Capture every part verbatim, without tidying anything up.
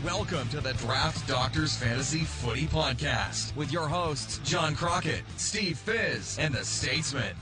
Welcome to the Draft Doctors Fantasy Footy Podcast with your hosts, John Crockett, Steve Fizz, and the Statesman.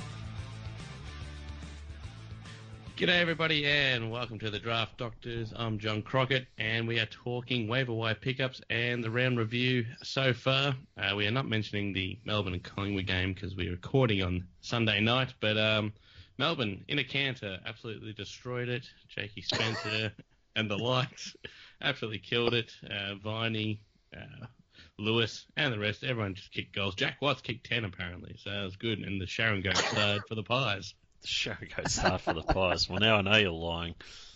G'day everybody and welcome to the Draft Doctors. I'm John Crockett and we are talking waiver wire pickups and the round review so far. Uh, we are not mentioning the Melbourne and Collingwood game because we're recording on Sunday night, but um, Melbourne in a canter absolutely destroyed it. Jakey Spencer and the likes absolutely killed it. Uh, Viney, uh, Lewis and the rest, everyone just kicked goals. Jack Watts kicked ten apparently, so that was good, and the Sharon goes third for the Pies. The show goes hard for the Pies. Well, now I know you're lying.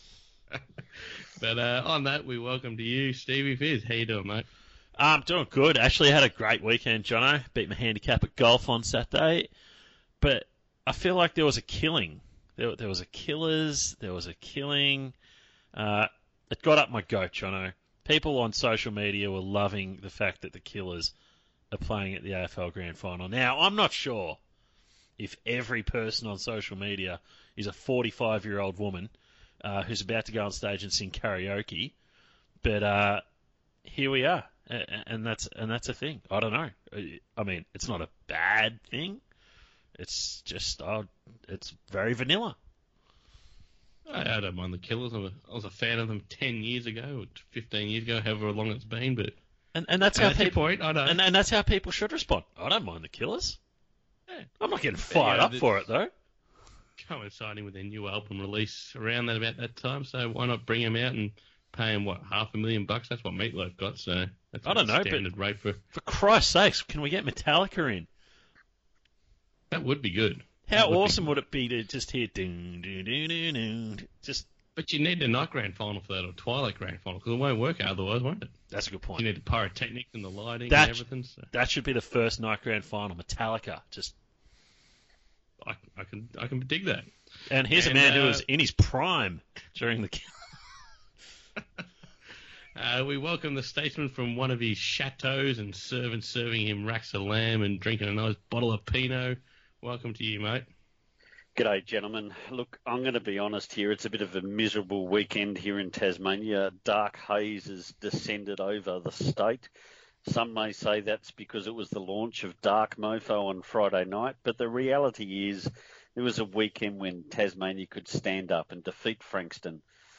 But uh, on that, we welcome to you, Stevie Fizz. How you doing, mate? I'm doing good. Actually, had a great weekend, Jono. Beat my handicap at golf on Saturday. But I feel like there was a killing. There, there was a killers. There was a killing. Uh, it got up my goat, Jono. People on social media were loving the fact that the Killers are playing at the A F L Grand Final. Now, I'm not sure if every person on social media is a forty-five-year-old woman uh, who's about to go on stage and sing karaoke, but uh, here we are, and that's and that's a thing. I don't know. I mean, it's not a bad thing. It's just, uh, it's very vanilla. I, I don't mind the Killers. I was, a, I was a fan of them ten years ago, or fifteen years ago, however long it's been. But and and that's how that's people your point. I know, and, and that's how people should respond. I don't mind the Killers. Yeah. I'm not getting fired yeah, up for it, though. Coinciding with their new album release around that about that time, so why not bring them out and pay them, what, half a million bucks? That's what Meatloaf got, so that's I don't know, standard but rate for... For Christ's sakes, can we get Metallica in? That would be good. How would awesome be... would it be to just hear... Ding, ding, ding, ding, ding, just... But you need a night grand final for that, or twilight grand final, because it won't work otherwise, won't it? That's a good point. You need the pyrotechnics and the lighting that, and everything. So. That should be the first night grand final. Metallica, just... I, I can I can dig that. And here's and, a man uh, who was in his prime during the... uh, we welcome the Statesman from one of his chateaus and servants serving him racks of lamb and drinking a nice bottle of Pinot. Welcome to you, mate. G'day, gentlemen. Look, I'm going to be honest here. It's a bit of a miserable weekend here in Tasmania. Dark haze has descended over the state. Some may say that's because it was the launch of Dark Mofo on Friday night, but the reality is it was a weekend when Tasmania could stand up and defeat Frankston.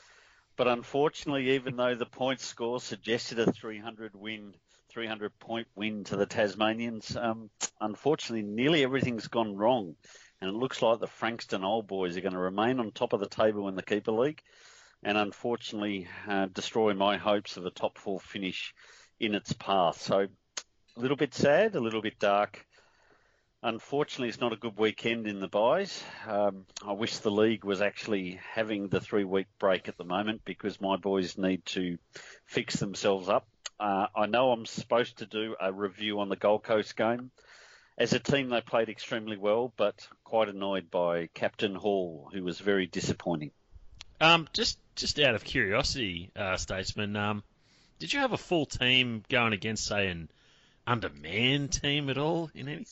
But unfortunately, even though the point score suggested a three hundred win, three hundred point win to the Tasmanians, um, unfortunately, nearly everything's gone wrong. And it looks like the Frankston Old Boys are going to remain on top of the table in the Keeper League and unfortunately uh, destroy my hopes of a top four finish in its path. So a little bit sad, a little bit dark. Unfortunately, it's not a good weekend in the buys. Um, I wish the league was actually having the three-week break at the moment because my boys need to fix themselves up. Uh, I know I'm supposed to do a review on the Gold Coast game. As a team, they played extremely well, but quite annoyed by Captain Hall, who was very disappointing. Um, just just out of curiosity, uh, Statesman, um, did you have a full team going against, say, an undermanned team at all in any?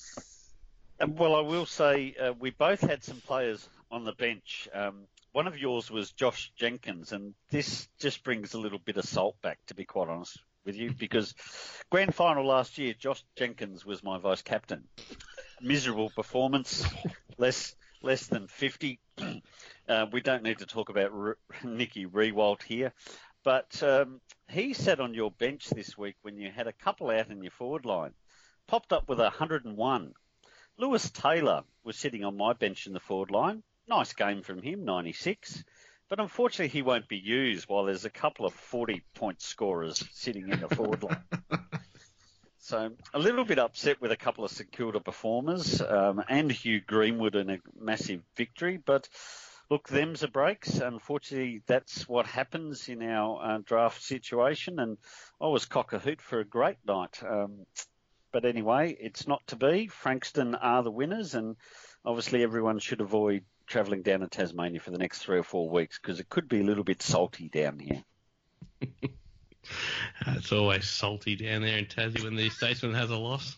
Um, well, I will say uh, we both had some players on the bench. Um, one of yours was Josh Jenkins, and this just brings a little bit of salt back, to be quite honest with you, because grand final last year, Josh Jenkins was my vice captain. Miserable performance, less less than fifty. Uh, we don't need to talk about R- Nicky Rewalt here, but um, he sat on your bench this week when you had a couple out in your forward line, popped up with one hundred and one. Lewis Taylor was sitting on my bench in the forward line. Nice game from him, ninety-six. But unfortunately, he won't be used while there's a couple of forty-point scorers sitting in the forward line. So a little bit upset with a couple of St Kilda performers um, and Hugh Greenwood in a massive victory. But look, them's a breaks. Unfortunately, that's what happens in our uh, draft situation. And I was cock a hoot for a great night. Um, but anyway, it's not to be. Frankston are the winners, and obviously everyone should avoid travelling down to Tasmania for the next three or four weeks because it could be a little bit salty down here. It's always salty down there in Tassie when the Statesman has a loss.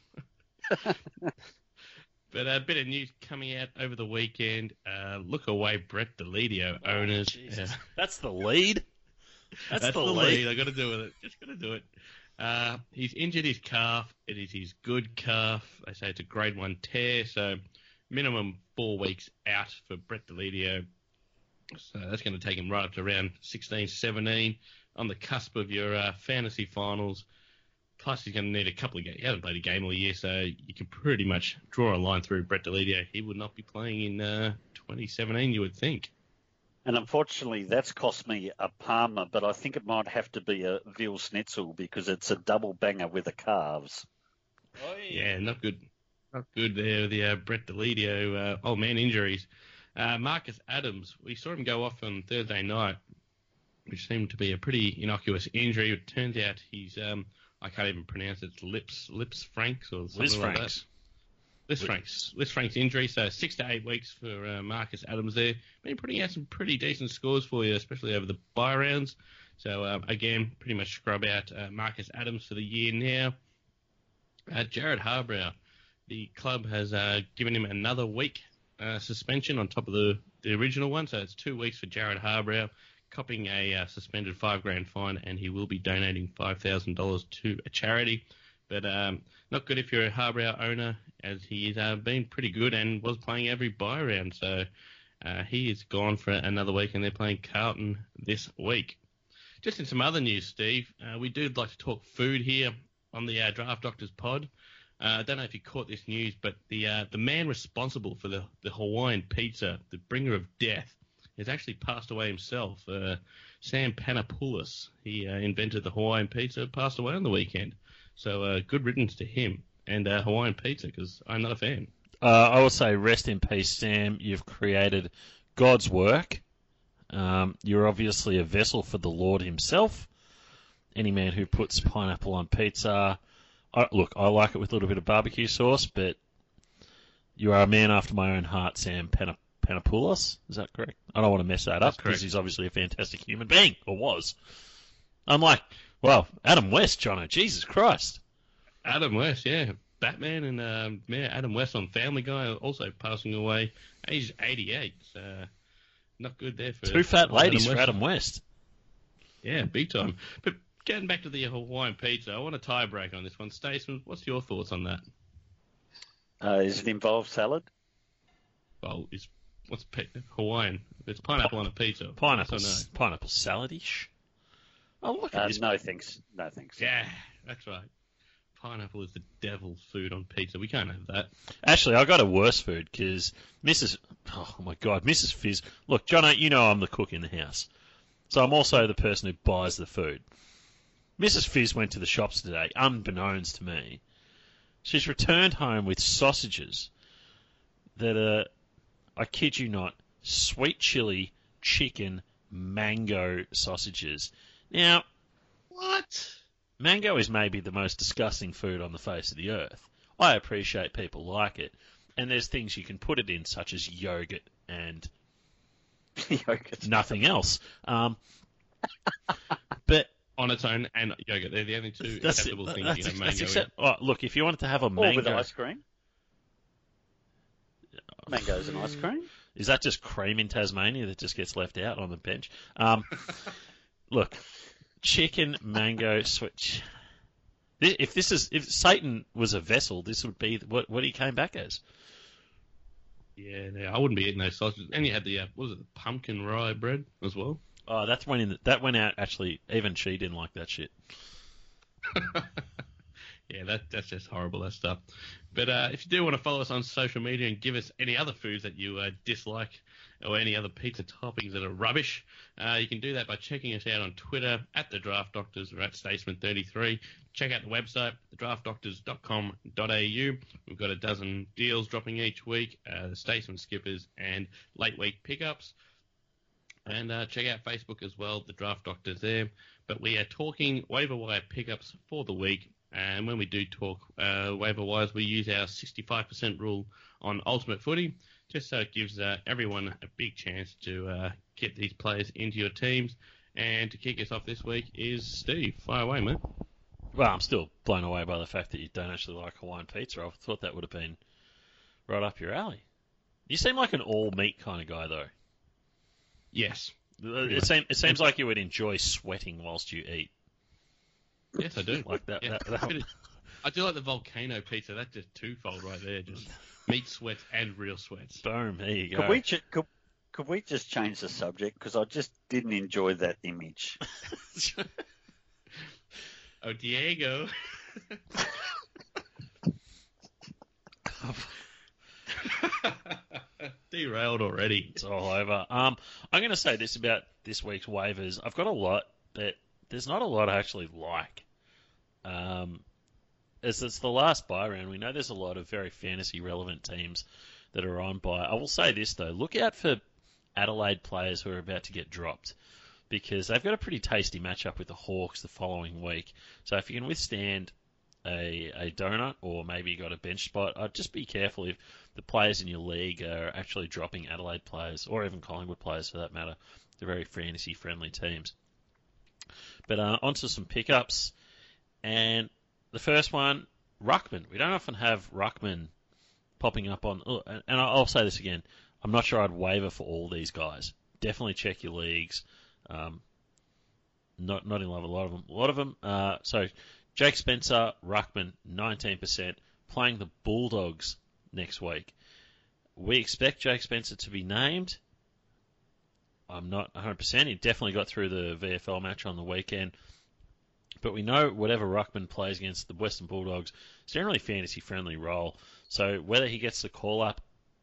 But a bit of news coming out over the weekend. Uh, look away, Brett Deledio owners. Oh, uh, That's the lead? That's, That's the, the lead. lead. I got to do with it. Just got to do it. Uh, he's injured his calf. It is his good calf. They say it's a grade one tear, so minimum four weeks out for Brett Deledio. So that's going to take him right up to around sixteen, seventeen, on the cusp of your uh, fantasy finals. Plus, he's going to need a couple of games. He hasn't played a game all year, so you can pretty much draw a line through Brett Deledio. He would not be playing in uh, twenty seventeen, you would think. And unfortunately, that's cost me a Palmer, but I think it might have to be a Veal Schnitzel because it's a double banger with the calves. Oh, Yeah, not good. Not good there, the uh, Brett Deledio uh, old man injuries. Uh, Marcus Adams, we saw him go off on Thursday night, which seemed to be a pretty innocuous injury. It turns out he's, um, I can't even pronounce it, it's lips, lips Franks or something Liz like Franks. that. Liz Franks. Liz Franks injury, so six to eight weeks for uh, Marcus Adams there. Been putting out some pretty decent scores for you, especially over the bye rounds. So, um, again, pretty much scrub out uh, Marcus Adams for the year now. Uh, Jared Harbrow, the club has uh, given him another week uh, suspension on top of the, the original one, so it's two weeks for Jared Harbrow, copping a uh, suspended five grand fine, and he will be donating five thousand dollars to a charity. But um, not good if you're a Harbrow owner, as he's uh, been pretty good and was playing every bye round. So uh, he is gone for another week, and they're playing Carlton this week. Just in some other news, Steve, uh, we do like to talk food here on the uh, Draft Doctors pod. Uh, I don't know if you caught this news, but the uh, the man responsible for the, the Hawaiian pizza, the bringer of death, has actually passed away himself. Uh, Sam Panopoulos, he uh, invented the Hawaiian pizza, passed away on the weekend. So uh, good riddance to him and uh, Hawaiian pizza, because I'm not a fan. Uh, I will say rest in peace, Sam. You've created God's work. Um, you're obviously a vessel for the Lord himself. Any man who puts pineapple on pizza, I, look, I like it with a little bit of barbecue sauce, but you are a man after my own heart, Sam Pan- Panopoulos. Is that correct? I don't want to mess that That's up because correct. he's obviously a fantastic human being, or was. I'm like, well, Adam West, Jono, Jesus Christ. Adam West, yeah. Batman and um, yeah, Adam West on Family Guy also passing away, aged eighty-eight. So not good there for Two fat ladies Adam for Adam West. Yeah, big time. But getting back to the Hawaiian pizza, I want a tie break on this one. Stacey, what's your thoughts on that? Uh, does it involve salad? Well, it's what's pe- Hawaiian? It's pineapple on a pizza. Pineapple, Yes or pineapple salad-ish. Oh, look at Uh, this. no thanks. No thanks. no? Yeah, that's right. Pineapple is the devil's food on pizza. We can't have that. Actually, I got a worse food because Missus Oh my God, Missus Fizz. Look, Jono, you know I'm the cook in the house, so I'm also the person who buys the food. Missus Fizz went to the shops today, unbeknownst to me. She's returned home with sausages that are, I kid you not, sweet chili chicken mango sausages. Now, What? mango is maybe the most disgusting food on the face of the earth. I appreciate people like it. And there's things you can put it in, such as yogurt and Yogurt. nothing else. Um, but On its own and yogurt. They're the only two that's, acceptable things that's, you can have that's mango accept- oh, look, if you wanted to have a Or with mango... ice cream. Mangoes and ice cream. Is that just cream in Tasmania that just gets left out on the bench? Um, look, chicken, mango, switch. If this is if Satan was a vessel, this would be what what he came back as. Yeah, no, I wouldn't be eating those sausages. And you had the, uh, what was it, the pumpkin rye bread as well? Oh, that's when in the, that went out. Actually, even she didn't like that shit. Yeah, that that's just horrible, that stuff. But uh, if you do want to follow us on social media and give us any other foods that you uh, dislike or any other pizza toppings that are rubbish, uh, you can do that by checking us out on Twitter at The Draft Doctors or at Statesman thirty-three. Check out the website, the draft doctors dot com dot a u. We've got a dozen deals dropping each week, uh, the Statesman Skippers and late week pickups. And uh, check out Facebook as well, The Draft Doctors there. But we are talking waiver wire pickups for the week. And when we do talk uh, waiver wires, we use our sixty-five percent rule on Ultimate Footy, just so it gives uh, everyone a big chance to uh, get these players into your teams. And to kick us off this week is Steve. Fire away, mate. Well, I'm still blown away by the fact that you don't actually like Hawaiian pizza. I thought that would have been right up your alley. You seem like an all-meat kind of guy, though. Yes. It, seem, it seems like you would enjoy sweating whilst you eat. Yes, I do. Like that. Yeah. that, that I do like the volcano pizza. That's just twofold right there. Just meat sweats and real sweats. Boom. There you go. Could we, ch- could, could we just change the subject? Because I just didn't enjoy that image. Oh, Diego. Derailed already. It's all over. Um, I'm going to say this about this week's waivers. I've got a lot, but there's not a lot I actually like. Um, as it's the last bye round, we know there's a lot of very fantasy relevant teams that are on bye. I will say this though: look out for Adelaide players who are about to get dropped, because they've got a pretty tasty matchup with the Hawks the following week. So if you can withstand a a donut, or maybe you got a bench spot, I'd just be careful if the players in your league are actually dropping Adelaide players, or even Collingwood players for that matter. They're very fantasy friendly teams. But uh, onto some pickups, and the first one, Ruckman. We don't often have Ruckman popping up on, oh, and I'll say this again, I'm not sure I'd waiver for all these guys. Definitely check your leagues. Um, not not in love with a lot of them. A lot of them. Uh, so Jake Spencer, Ruckman, nineteen percent, playing the Bulldogs next week. We expect Jake Spencer to be named. I'm not one hundred percent. He definitely got through the V F L match on the weekend. But we know whatever Ruckman plays against the Western Bulldogs, it's generally a fantasy-friendly role. So whether he gets the call-up,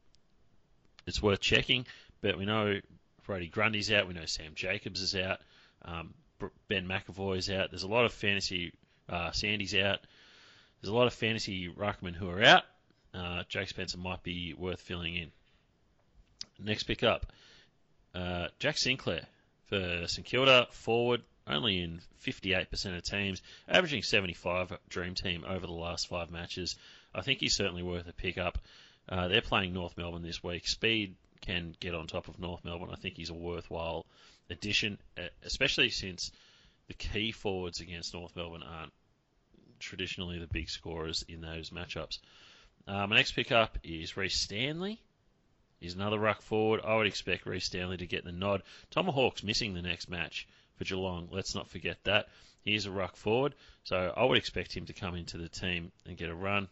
it's worth checking. But we know Brody Grundy's out. We know Sam Jacobs is out. Um, Ben McAvoy's out. There's a lot of fantasy... Uh, Sandy's out. There's a lot of fantasy Ruckman who are out. Uh, Jake Spencer might be worth filling in. Next pick up, uh, Jack Sinclair for St Kilda, forward, only in fifty-eight percent of teams, averaging seventy-five Dream Team over the last five matches. I think he's certainly worth a pick up. Uh, they're playing North Melbourne this week. Speed can get on top of North Melbourne. I think he's a worthwhile addition, especially since the key forwards against North Melbourne aren't traditionally the big scorers in those matchups. Uh, my next pickup is Reece Stanley. He's another ruck forward. I would expect Reece Stanley to get the nod. Tomahawk's missing the next match for Geelong. Let's not forget that. He is a ruck forward, so I would expect him to come into the team and get a run.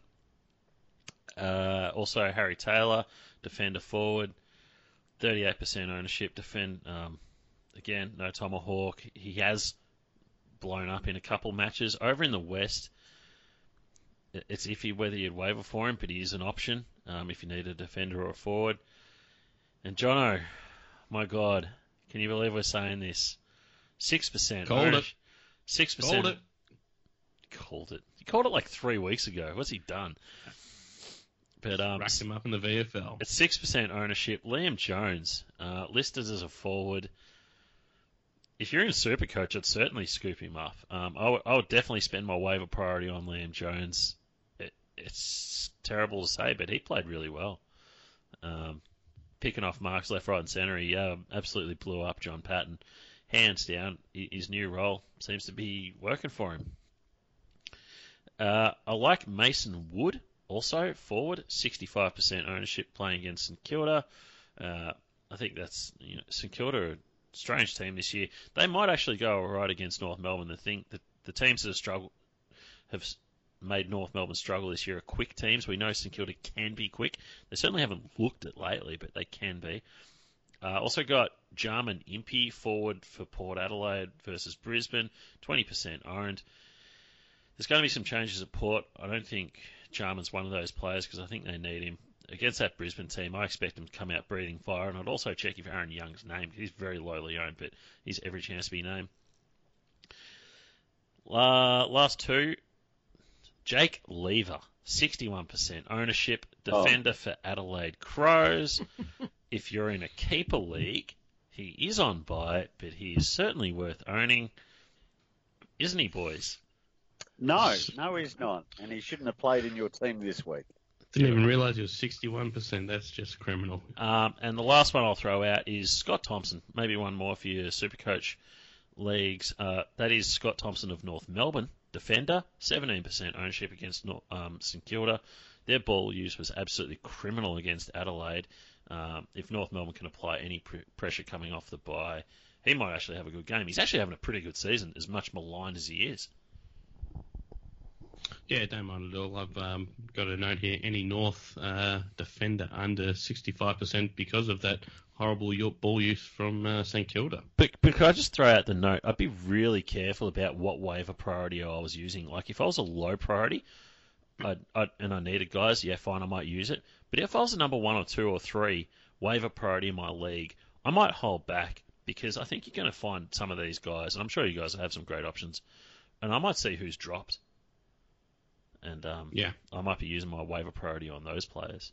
Uh, also, Harry Taylor, defender forward, thirty-eight percent ownership. Defend um, again, no Tomahawk. He has blown up in a couple matches. Over in the West, it's iffy whether you'd waiver for him, but he is an option um, if you need a defender or a forward. And Jono, my God, can you believe we're saying this? Six percent. Called it. Six percent. Called it. Called it. He called it like three weeks ago. What's he done? But um, racked him up in the V F L. It's six percent ownership. Liam Jones, uh, listed as a forward. If you're in Supercoach, I'd certainly scoop him up. Um, I, w- I would definitely spend my waiver priority on Liam Jones. It, it's terrible to say, but he played really well. Um, picking off marks left, right, and centre, he uh, absolutely blew up John Patton. Hands down, his new role seems to be working for him. Uh, I like Mason Wood, also forward, sixty-five percent ownership playing against St Kilda. Uh, I think that's, you know, St Kilda, strange team this year. They might actually go all right against North Melbourne. The thing that the teams that have struggled have made North Melbourne struggle this year are quick teams. We know St Kilda can be quick. They certainly haven't looked it lately, but they can be. Uh, also got Jarman Impey forward for Port Adelaide versus Brisbane, twenty percent owned. There's going to be some changes at Port. I don't think Jarman's one of those players because I think they need him. Against that Brisbane team, I expect him to come out breathing fire, and I'd also check if Aaron Young's named. He's very lowly owned, but he's every chance to be named. Uh, last two, Jake Lever, sixty-one percent ownership, defender oh. for Adelaide Crows. If you're in a keeper league, he is on bye, but he is certainly worth owning. Isn't he, boys? No, no he's not, and he shouldn't have played in your team this week. Didn't even realise he was sixty-one percent. That's just criminal. Um, and the last one I'll throw out is Scott Thompson. Maybe one more for your Supercoach leagues. Uh, that is Scott Thompson of North Melbourne, defender, seventeen percent ownership against um, St Kilda. Their ball use was absolutely criminal against Adelaide. Um, if North Melbourne can apply any pr- pressure coming off the bye, he might actually have a good game. He's actually having a pretty good season, as much maligned as he is. Yeah, don't mind at all. I've um, got a note here. Any North uh, defender under sixty-five percent because of that horrible ball use from uh, St Kilda. But, but could I just throw out the note? I'd be really careful about what waiver priority I was using. Like, if I was a low priority I'd, I'd, and I needed guys, yeah, fine, I might use it. But if I was a number one or two or three waiver priority in my league, I might hold back because I think you're going to find some of these guys, and I'm sure you guys have some great options, and I might see who's dropped. And um, yeah, I might be using my waiver priority on those players.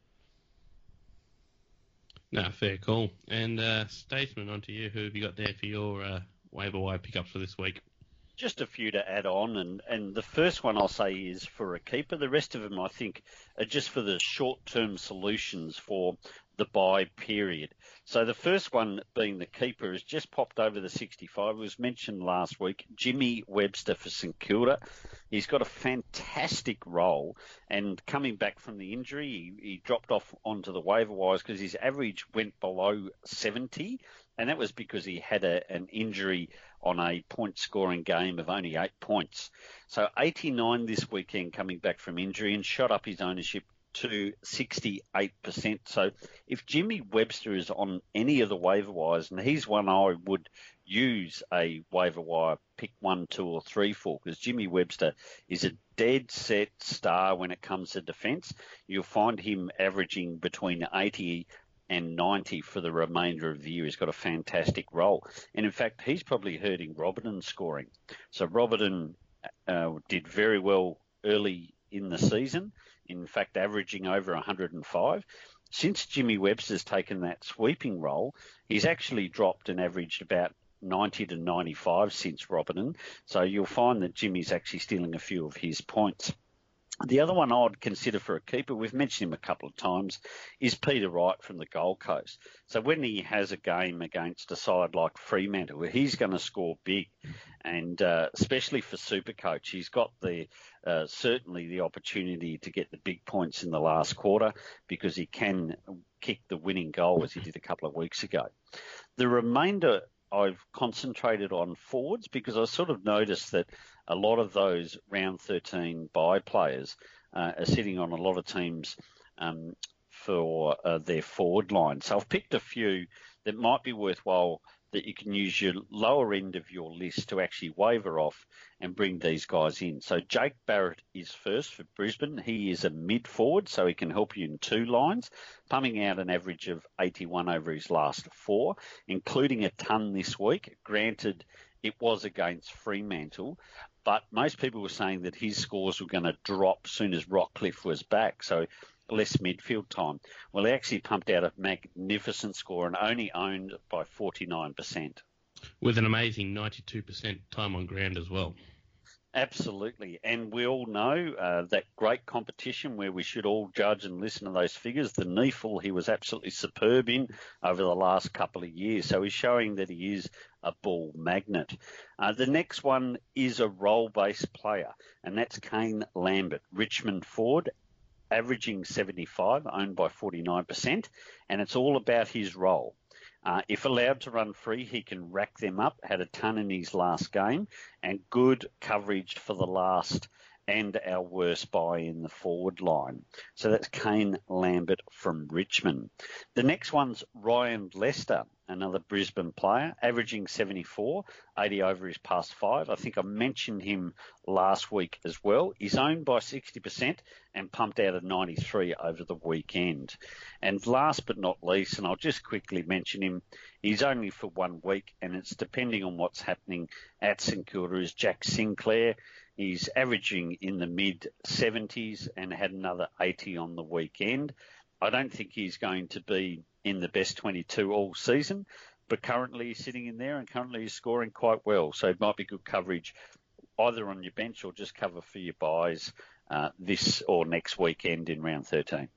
No, fair call. And uh, Statesman, on to you. Who have you got there for your uh, waiver wire pickups for this week? Just a few to add on, and, and the first one I'll say is for a keeper. The rest of them, I think, are just for the short-term solutions for the buy period. So the first one being the keeper has just popped over the sixty-five. It was mentioned last week, Jimmy Webster for St Kilda. He's got a fantastic role, and coming back from the injury, he, he dropped off onto the waiver wires because his average went below seventy, and that was because he had a, an injury on a point-scoring game of only eight points. So eighty-nine this weekend coming back from injury and shot up his ownership to sixty-eight percent. So if Jimmy Webster is on any of the waiver wires, and he's one I would use a waiver wire pick one, two or three for, because Jimmy Webster is a dead set star when it comes to defence. You'll find him averaging between eighty and ninety for the remainder of the year. He's got a fantastic role. And in fact, he's probably hurting Robertson's scoring. So Robertson uh, did very well early in the season, in fact, averaging over one hundred five. Since Jimmy Webster's taken that sweeping role, he's actually dropped and averaged about ninety to ninety-five since Robertson. So you'll find that Jimmy's actually stealing a few of his points. The other one I'd consider for a keeper, we've mentioned him a couple of times, is Peter Wright from the Gold Coast. So when he has a game against a side like Fremantle, he's going to score big, and uh, especially for Supercoach, he's got the uh, certainly the opportunity to get the big points in the last quarter because he can kick the winning goal as he did a couple of weeks ago. The remainder I've concentrated on forwards because I sort of noticed that a lot of those round thirteen buy players uh, are sitting on a lot of teams um, for uh, their forward line. So I've picked a few that might be worthwhile that you can use your lower end of your list to actually waiver off and bring these guys in. So Jake Barrett is first for Brisbane. He is a mid forward, so he can help you in two lines, pumping out an average of eighty-one over his last four, including a ton this week. Granted, it was against Fremantle, but most people were saying that his scores were going to drop as soon as Rockcliffe was back, so less midfield time. Well, he actually pumped out a magnificent score and only owned by forty-nine percent. With an amazing ninety-two percent time on ground as well. Absolutely. And we all know uh, that great competition where we should all judge and listen to those figures. The N E F L he was absolutely superb in over the last couple of years. So he's showing that he is a ball magnet. Uh, the next one is a role-based player, and that's Kane Lambert, Richmond forward, averaging seventy-five, owned by forty-nine percent, and it's all about his role. Uh, if allowed to run free, he can rack them up, had a ton in his last game, and good coverage for the last and our worst buy in the forward line. So that's Kane Lambert from Richmond. The next one's Ryan Lester, another Brisbane player, averaging seventy-four, eighty over his past five. I think I mentioned him last week as well. He's owned by sixty percent and pumped out a ninety-three over the weekend. And last but not least, and I'll just quickly mention him, he's only for one week, and it's depending on what's happening at St Kilda, is Jack Sinclair. He's averaging in the mid-seventies and had another eighty on the weekend. I don't think he's going to be in the best twenty-two all season, but currently he's sitting in there and currently he's scoring quite well. So it might be good coverage either on your bench or just cover for your buys uh, this or next weekend in round thirteen.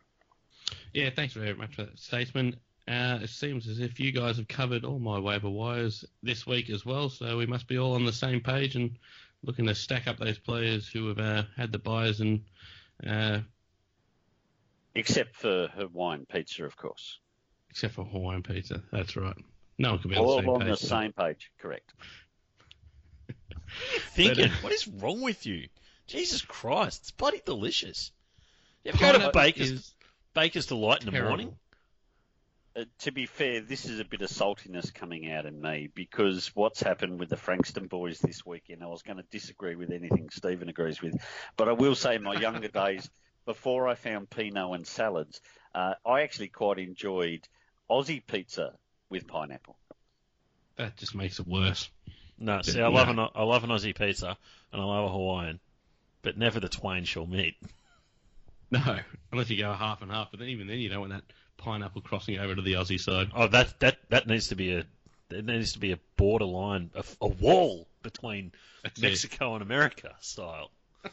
Yeah, thanks very much for that, Statesman. Uh, it seems as if you guys have covered all my waiver wires this week as well, so we must be all on the same page and looking to stack up those players who have uh, had the buys and... Uh, except for Hawaiian Pizza, of course. Except for Hawaiian Pizza, that's right. No one can be on the All same on page. the same page, correct. Thinking, But, uh, what is wrong with you? Jesus Christ, it's bloody delicious. You ever go Pineapple to Baker's, is Baker's Delight in the terrible. morning? Uh, to be fair, this is a bit of saltiness coming out in me because what's happened with the Frankston boys this weekend, I was going to disagree with anything Stephen agrees with, but I will say in my younger days, before I found Pinot and salads, uh, I actually quite enjoyed Aussie pizza with pineapple. That just makes it worse. No, see, Yeah, I love no. an I love an Aussie pizza and I love a Hawaiian, but never the twain shall meet. No, unless you go half and half. But then even then, you don't want that pineapple crossing over to the Aussie side. Oh, that that that needs to be a there needs to be a borderline, a, a wall between That's Mexico it. and America style.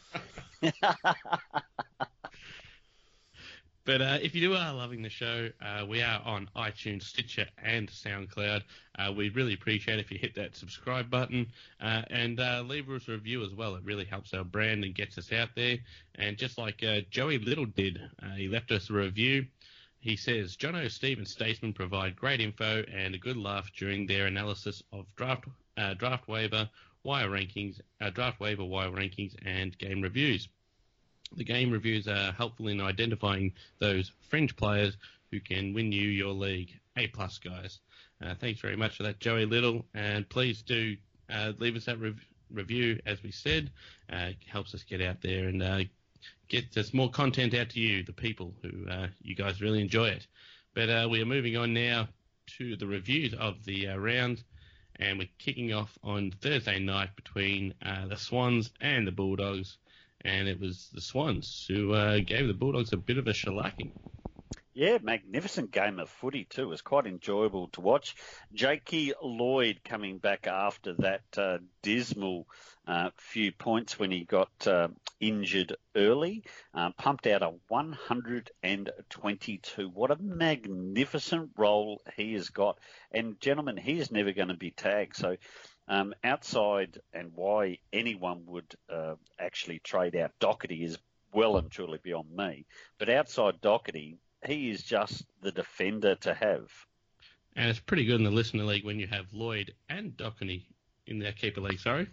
But uh, if you are loving the show, uh, we are on iTunes, Stitcher, and SoundCloud. Uh, we'd really appreciate it if you hit that subscribe button uh, and uh, leave us a review as well. It really helps our brand and gets us out there. And just like uh, Joey Little did, uh, he left us a review. He says, Jono, Steve, and Statesman provide great info and a good laugh during their analysis of draft uh, draft waiver, wire rankings, uh, draft waiver, wire rankings, and game reviews. The game reviews are helpful in identifying those fringe players who can win you your league. A plus, guys. Uh, thanks very much for that, Joey Little. And please do uh, leave us that rev- review, as we said. Uh, it helps us get out there and uh, get us more content out to you, the people who uh, you guys really enjoy it. But uh, we are moving on now to the reviews of the uh, round. And we're kicking off on Thursday night between uh, the Swans and the Bulldogs. And it was the Swans who uh, gave the Bulldogs a bit of a shellacking. Yeah, magnificent game of footy too. It was quite enjoyable to watch. Jakey Lloyd coming back after that uh, dismal uh, few points when he got uh, injured early, uh, pumped out a one hundred twenty-two. What a magnificent role he has got. And gentlemen, he is never going to be tagged. So um, outside and why anyone would uh, actually trade out Doherty is well and truly beyond me. But outside Doherty, he is just the defender to have. And it's pretty good in the listener league when you have Lloyd and Doherty in their keeper league, sorry.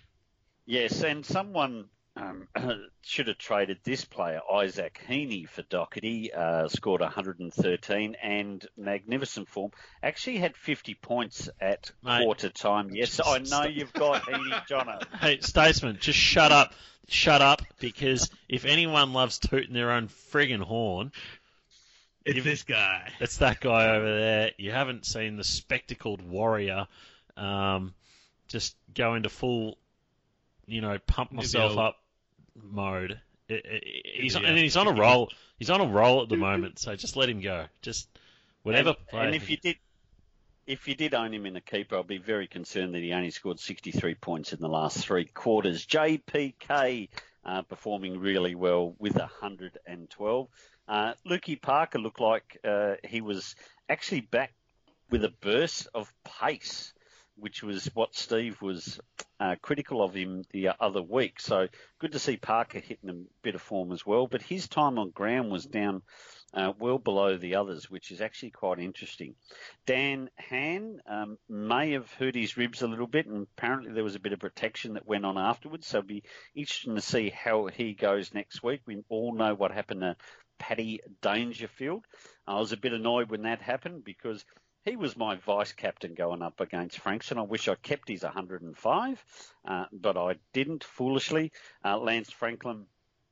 Yes, and someone um, should have traded this player, Isaac Heaney, for Doherty, uh, scored one hundred thirteen and magnificent form. Actually had fifty points at Mate, quarter time. Yes, I know you've got Heaney, Jono. Hey, Statesman, just shut up. Shut up, because if anyone loves tooting their own friggin' horn, It's You've- this guy. it's that guy over there. You haven't seen the spectacled warrior um, just go into full, you know, pump myself Nivea. up mode. It, it, he's Nivea. and he's on a roll. He's on a roll at the moment, so just let him go. Just whatever. And, play. and if you did, if you did own him in a keeper, I'll be very concerned that he only scored sixty-three points in the last three quarters. J P K uh, performing really well with one hundred twelve. Uh, Lukey Parker looked like uh, he was actually back with a burst of pace, which was what Steve was uh, critical of him the other week. So good to see Parker hitting a bit of form as well. But his time on ground was down uh, well below the others, which is actually quite interesting. Dan Hann um, may have hurt his ribs a little bit, and apparently there was a bit of protection that went on afterwards. So it'll be interesting to see how he goes next week. We all know what happened to Paddy Dangerfield. I was a bit annoyed when that happened because he was my vice captain going up against Frankston. I wish I kept his one hundred five, uh, but I didn't, foolishly. Uh, Lance Franklin,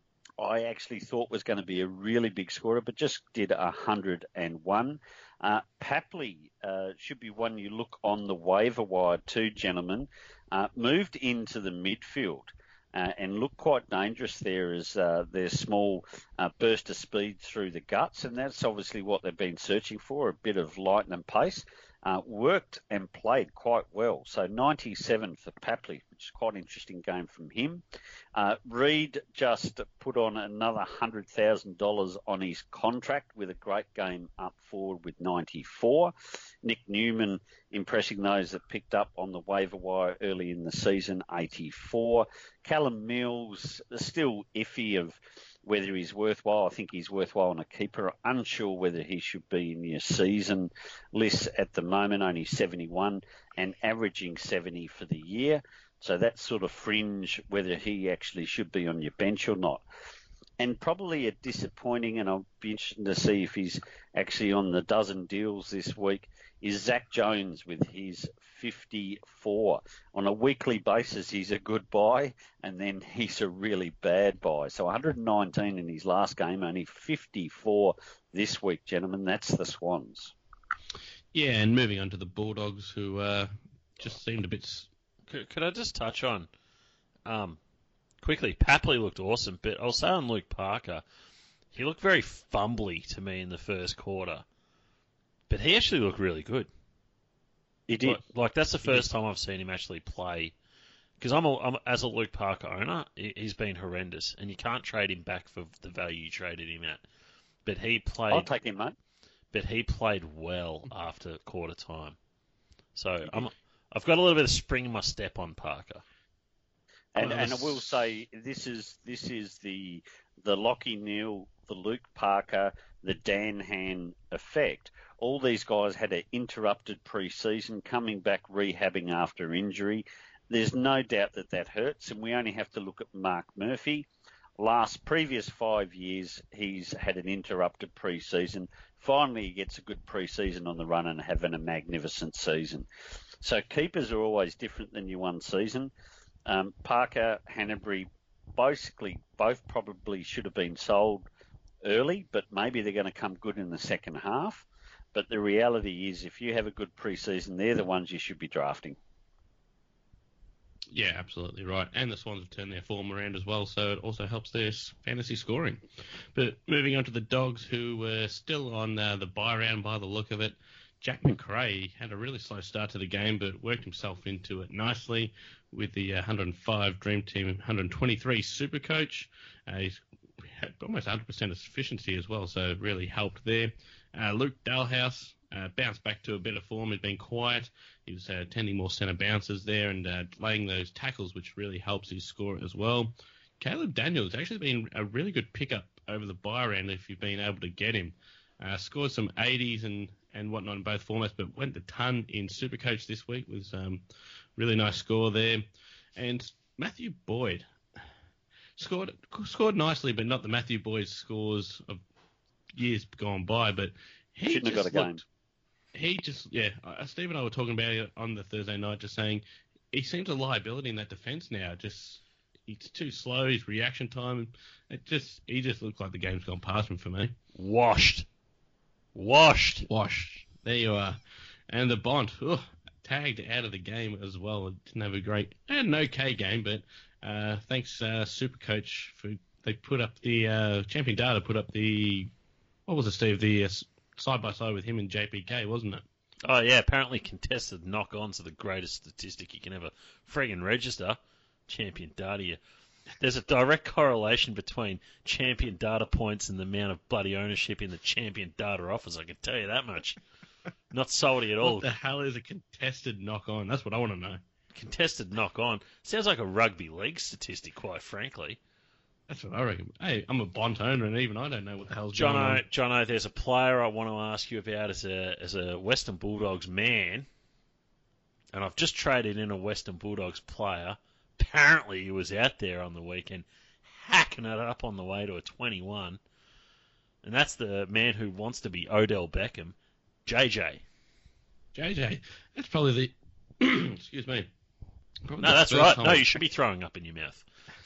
I actually thought was going to be a really big scorer, but just did one hundred one. Uh, Papley uh, should be one you look on the waiver wire too, gentlemen. Uh, moved into the midfield. Uh, and look quite dangerous there as uh, their small uh, burst of speed through the guts, and that's obviously what they've been searching for, a bit of lightning pace. Uh, worked and played quite well. So ninety-seven for Papley, which is quite an interesting game from him. Uh, Reid just put on another one hundred thousand dollars on his contract with a great game up forward with ninety-four. Nick Newman impressing those that picked up on the waiver wire early in the season, eighty-four. Callum Mills still iffy of whether he's worthwhile. I think he's worthwhile on a keeper. Unsure whether he should be in your season list at the moment, only seventy-one and averaging seventy for the year. So that's sort of fringe whether he actually should be on your bench or not. And probably a disappointing, and I'll be interested to see if he's actually on the dozen deals this week, is Zach Jones with his fifty-four. On a weekly basis, he's a good buy, and then he's a really bad buy. So one hundred nineteen in his last game, only fifty-four this week, gentlemen. That's the Swans. Yeah, and moving on to the Bulldogs, who uh, just seemed a bit... Could, could I just touch on... Um, Quickly, Papley looked awesome, but I'll say on Luke Parker, he looked very fumbly to me in the first quarter. But he actually looked really good. He did. Like, like that's the first time I've seen him actually play. Because I'm, a, I'm as a Luke Parker owner, he, he's been horrendous, and you can't trade him back for the value you traded him at. But he played. I'll take him, mate. But he played well after quarter time. So I'm, I've got a little bit of spring in my step on Parker. And, and I will say this is this is the the Lockie Neal, the Luke Parker, the Dan Hand effect. All these guys had an interrupted pre-season, coming back rehabbing after injury. There's no doubt that that hurts, and we only have to look at Mark Murphy. Last previous five years, he's had an interrupted pre-season. Finally, he gets a good pre-season on the run and having a magnificent season. So keepers are always different than your one season. Um, Parker, Hanbury, basically both probably should have been sold early, but maybe they're going to come good in the second half. But the reality is, if you have a good pre-season, they're the ones you should be drafting. Yeah, absolutely right. And the Swans have turned their form around as well, so it also helps their fantasy scoring. But moving on to the Dogs, who were still on uh, the bye round by the look of it. Jack Macrae had a really slow start to the game, but worked himself into it nicely with the uh, one hundred five Dream Team, one hundred twenty-three Supercoach. Uh, he's had almost one hundred percent efficiency as well, so it really helped there. Uh, Luke Dalhouse uh, bounced back to a bit of form. He'd been quiet. He was uh, attending more centre bounces there and uh, laying those tackles, which really helps his score as well. Caleb Daniels actually been a really good pickup over the bye round if you've been able to get him. Uh, scored some eighties and, and whatnot in both formats, but went a ton in Supercoach this week. Was um, really nice score there. And Matthew Boyd scored scored nicely, but not the Matthew Boyd scores of years gone by. But he Shouldn't just have got a looked, game. He just, yeah, uh, Steve and I were talking about it on the Thursday night, just saying he seems a liability in that defence now. Just he's too slow. His reaction time, it just he just looks like the game's gone past him for me. Washed. Washed. Washed. There you are. And the Bont, oh, tagged out of the game as well. It didn't have a great, had an okay game, but uh, thanks uh, Supercoach for they put up the uh, Champion Data put up the what was it, Steve? The uh, side by side with him and J P K, wasn't it? Oh yeah, apparently contested knock-ons are the greatest statistic you can ever friggin' register. Champion Data. There's a direct correlation between Champion Data points and the amount of bloody ownership in the Champion Data offers, I can tell you that much. Not salty at all. What the hell is a contested knock-on? That's what I want to know. Contested knock-on. Sounds like a rugby league statistic, quite frankly. That's what I reckon. Hey, I'm a Bont owner, and even I don't know what the hell's Jono, going on. Jono, there's a player I want to ask you about as a as a Western Bulldogs man, and I've just traded in a Western Bulldogs player. Apparently, he was out there on the weekend hacking it up on the way to a twenty-one, and that's the man who wants to be Odell Beckham, J J. J J, that's probably the... excuse me. Probably No, the that's first right. time No, I've- you should be throwing up in your mouth.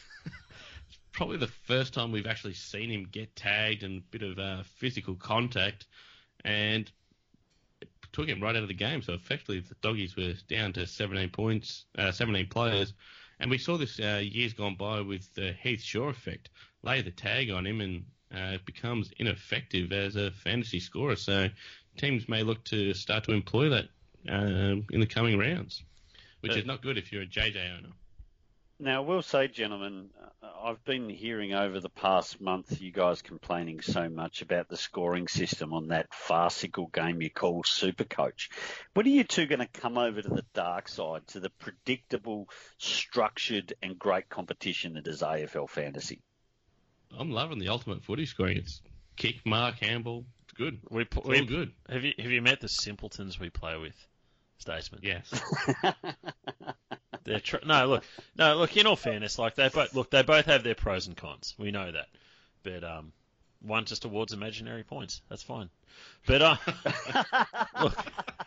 Probably the first time we've actually seen him get tagged and a bit of uh, physical contact, and it took him right out of the game. So effectively, the Doggies were down to seventeen points, uh, seventeen players, and we saw this uh, years gone by with the Heath Shaw effect. Lay the tag on him, and uh, it becomes ineffective as a fantasy scorer. So teams may look to start to employ that uh, in the coming rounds, which But- is not good if you're a J J owner. Now, I will say, gentlemen, uh, I've been hearing over the past month you guys complaining so much about the scoring system on that farcical game you call Supercoach. When are you two going to come over to the dark side, to the predictable, structured and great competition that is A F L fantasy? I'm loving the ultimate footy scoring. It's kick, mark, handball. It's good. We, It's we all good. Have you have you met the simpletons we play with, Statesman? Yes. They're tr- no look, no look. In all fairness, like they both look, they both have their pros and cons. We know that, but um, one just awards imaginary points. That's fine. But uh, look,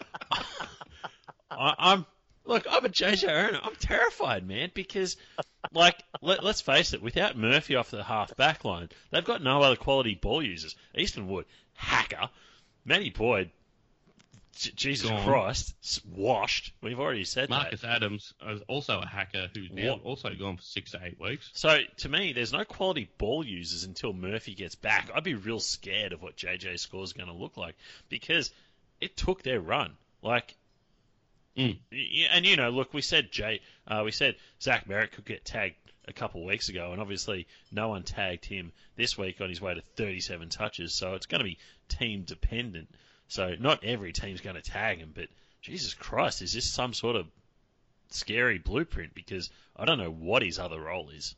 I, I'm look. I'm a J J owner. I'm terrified, man, because like let, let's face it. Without Murphy off the half back line, they've got no other quality ball users. Easton Wood, hacker. Matty Boyd. J- Jesus Gone. Christ, washed. We've already said Marcus that. Adams is also a hacker who's now What? also gone for six to eight weeks. So, to me, there's no quality ball users until Murphy gets back. I'd be real scared of what J J's score is going to look like because it took their run. Like, Mm. y- and you know, look, we said Jay, uh, we said Zach Merritt could get tagged a couple of weeks ago, and obviously no one tagged him this week on his way to thirty-seven touches. So it's going to be team dependent. So not every team's going to tag him, but Jesus Christ, is this some sort of scary blueprint? Because I don't know what his other role is.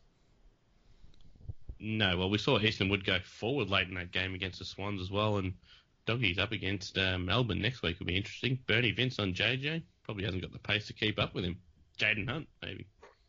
No, well, we saw Easton Wood go forward late in that game against the Swans as well, and Doggy's up against uh, Melbourne next week will be interesting. Bernie Vince on J J probably hasn't got the pace to keep up with him. Jaden Hunt, maybe.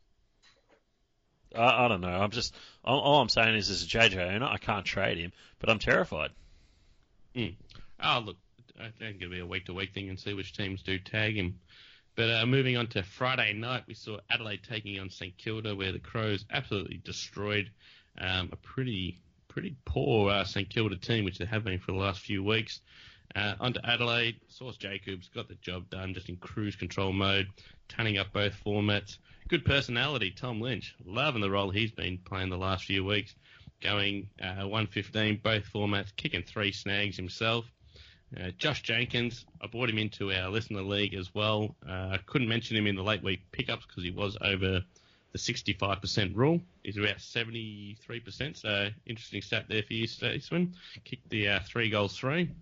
I, I don't know. I'm just all, all I'm saying is, as a J J owner, I can't trade him, but I'm terrified. Mm. Oh, look, I think it'll be a week-to-week thing and see which teams do tag him. But uh, moving on to Friday night, we saw Adelaide taking on St Kilda, where the Crows absolutely destroyed um, a pretty pretty poor uh, St Kilda team, which they have been for the last few weeks. Uh, on to Adelaide, Sauce Jacobs got the job done, just in cruise control mode, turning up both formats. Good personality, Tom Lynch, loving the role he's been playing the last few weeks, going uh, one fifteen, both formats, kicking three snags himself. Uh, Josh Jenkins, I brought him into our listener league as well. Uh, I couldn't mention him in the late week pickups because he was over the sixty-five percent rule. He's about seventy-three percent, so interesting stat there for you, Statesman. Kicked the uh, three goals three.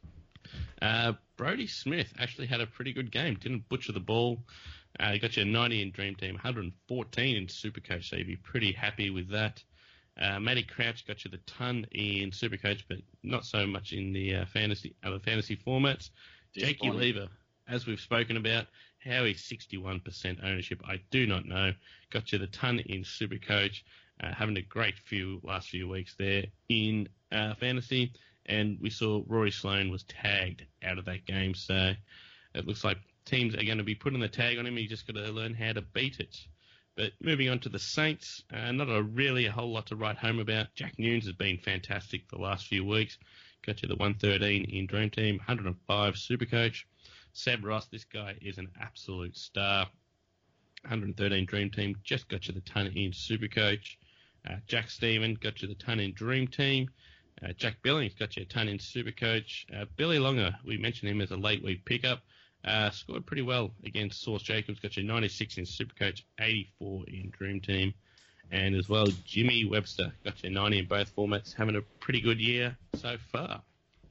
Uh, Brody Smith actually had a pretty good game. Didn't butcher the ball. Uh, he got you a ninety in Dream Team, one hundred fourteen in Supercoach, so you'd be pretty happy with that. Uh, Matty Crouch got you the ton in Supercoach, but not so much in the uh, fantasy other fantasy formats. Jakey Lever, as we've spoken about, how he's sixty-one percent ownership, I do not know. Got you the ton in Supercoach, uh, having a great few last few weeks there in uh, fantasy, and we saw Rory Sloane was tagged out of that game, so it looks like teams are going to be putting the tag on him. You just got to learn how to beat it. But moving on to the Saints, uh, not a really a whole lot to write home about. Jack Nunes has been fantastic the last few weeks. Got you the one thirteen in Dream Team, one hundred five Supercoach. Seb Ross, this guy is an absolute star. one hundred thirteen Dream Team, just got you the ton in Supercoach. Uh, Jack Stephen got you the ton in Dream Team. Uh, Jack Billings got you a ton in Supercoach. Uh, Billy Longer, we mentioned him as a late week pickup. Uh, scored pretty well against Sauce Jacobs. Got you ninety-six in Supercoach, eighty-four in Dream Team. And as well, Jimmy Webster got you ninety in both formats, having a pretty good year so far.